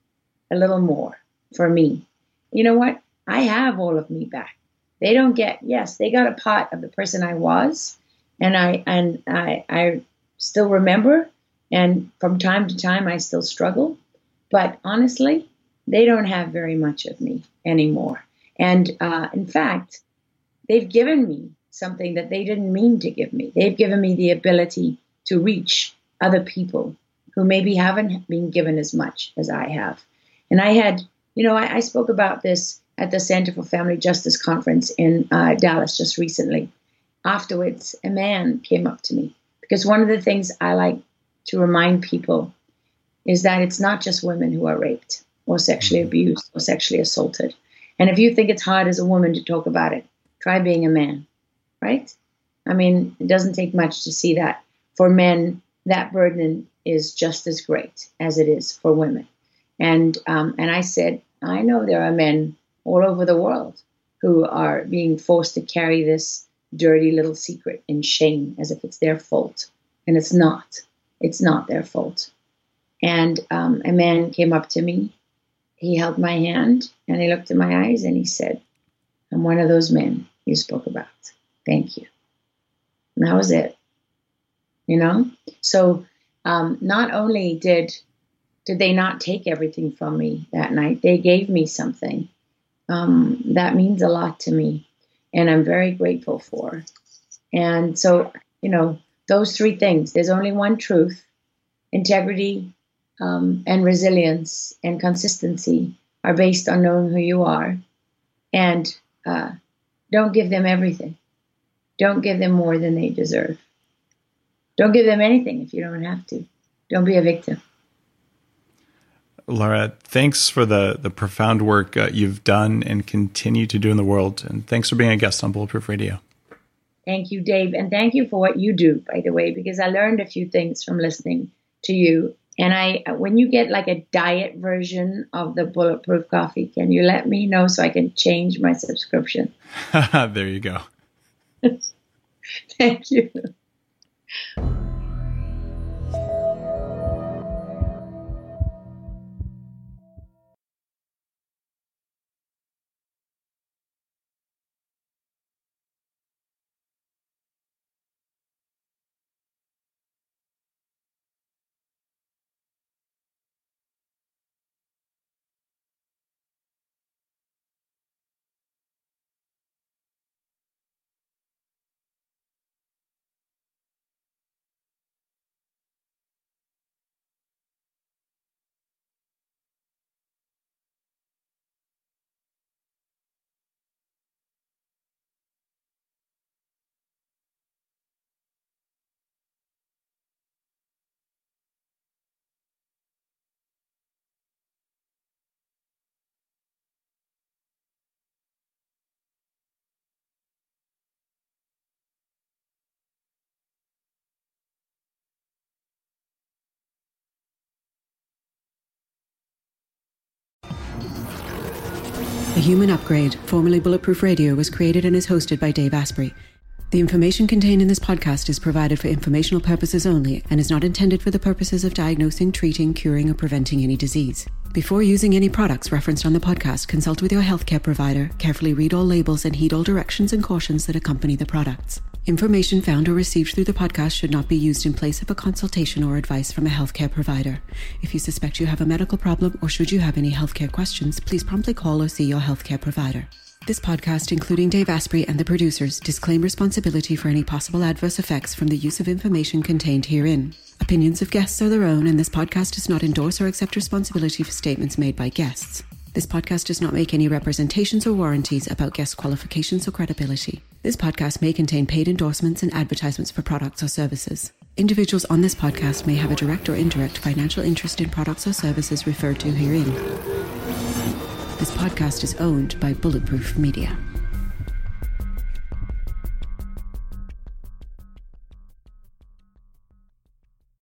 D: a little more for me. You know what? I have all of me back. They don't get, yes, they got a part of the person I was, and I and I I still remember, and from time to time I still struggle, but honestly, they don't have very much of me anymore. And uh, in fact, they've given me something that they didn't mean to give me. They've given me the ability to reach other people who maybe haven't been given as much as I have. And I had, you know, I, I spoke about this at the Center for Family Justice Conference in uh, Dallas just recently. Afterwards, a man came up to me, because one of the things I like to remind people is that it's not just women who are raped or sexually abused or sexually assaulted. And if you think it's hard as a woman to talk about it, try being a man, right? I mean, it doesn't take much to see that. For men, that burden is just as great as it is for women. And um, and I said, I know there are men all over the world who are being forced to carry this dirty little secret in shame as if it's their fault. And it's not. It's not their fault. And um, a man came up to me. He held my hand and he looked in my eyes and he said, I'm one of those men you spoke about. Thank you. And that was it. You know? So um, not only did did they not take everything from me that night, they gave me something um, that means a lot to me and I'm very grateful for. And so, you know, those three things, there's only one truth, integrity, um, and resilience and consistency are based on knowing who you are. And uh, don't give them everything. Don't give them more than they deserve. Don't give them anything if you don't have to. Don't be a victim.
E: Laura, thanks for the the profound work uh, you've done and continue to do in the world. And thanks for being a guest on Bulletproof Radio.
D: Thank you, Dave. And thank you for what you do, by the way, because I learned a few things from listening to you. And I, when you get like a diet version of the Bulletproof coffee, can you let me know so I can change my subscription?
E: There you go.
D: Thank you.
A: The Human Upgrade, formerly Bulletproof Radio, was created and is hosted by Dave Asprey. The information contained in this podcast is provided for informational purposes only and is not intended for the purposes of diagnosing, treating, curing, or preventing any disease. Before using any products referenced on the podcast, consult with your healthcare provider, carefully read all labels, and heed all directions and cautions that accompany the products. Information found or received through the podcast should not be used in place of a consultation or advice from a healthcare provider. If you suspect you have a medical problem or should you have any healthcare questions, please promptly call or see your healthcare provider. This podcast, including Dave Asprey and the producers, disclaim responsibility for any possible adverse effects from the use of information contained herein. Opinions of guests are their own, and this podcast does not endorse or accept responsibility for statements made by guests. This podcast does not make any representations or warranties about guest qualifications or credibility. This podcast may contain paid endorsements and advertisements for products or services. Individuals on this podcast may have a direct or indirect financial interest in products or services referred to herein. This podcast is owned by Bulletproof Media.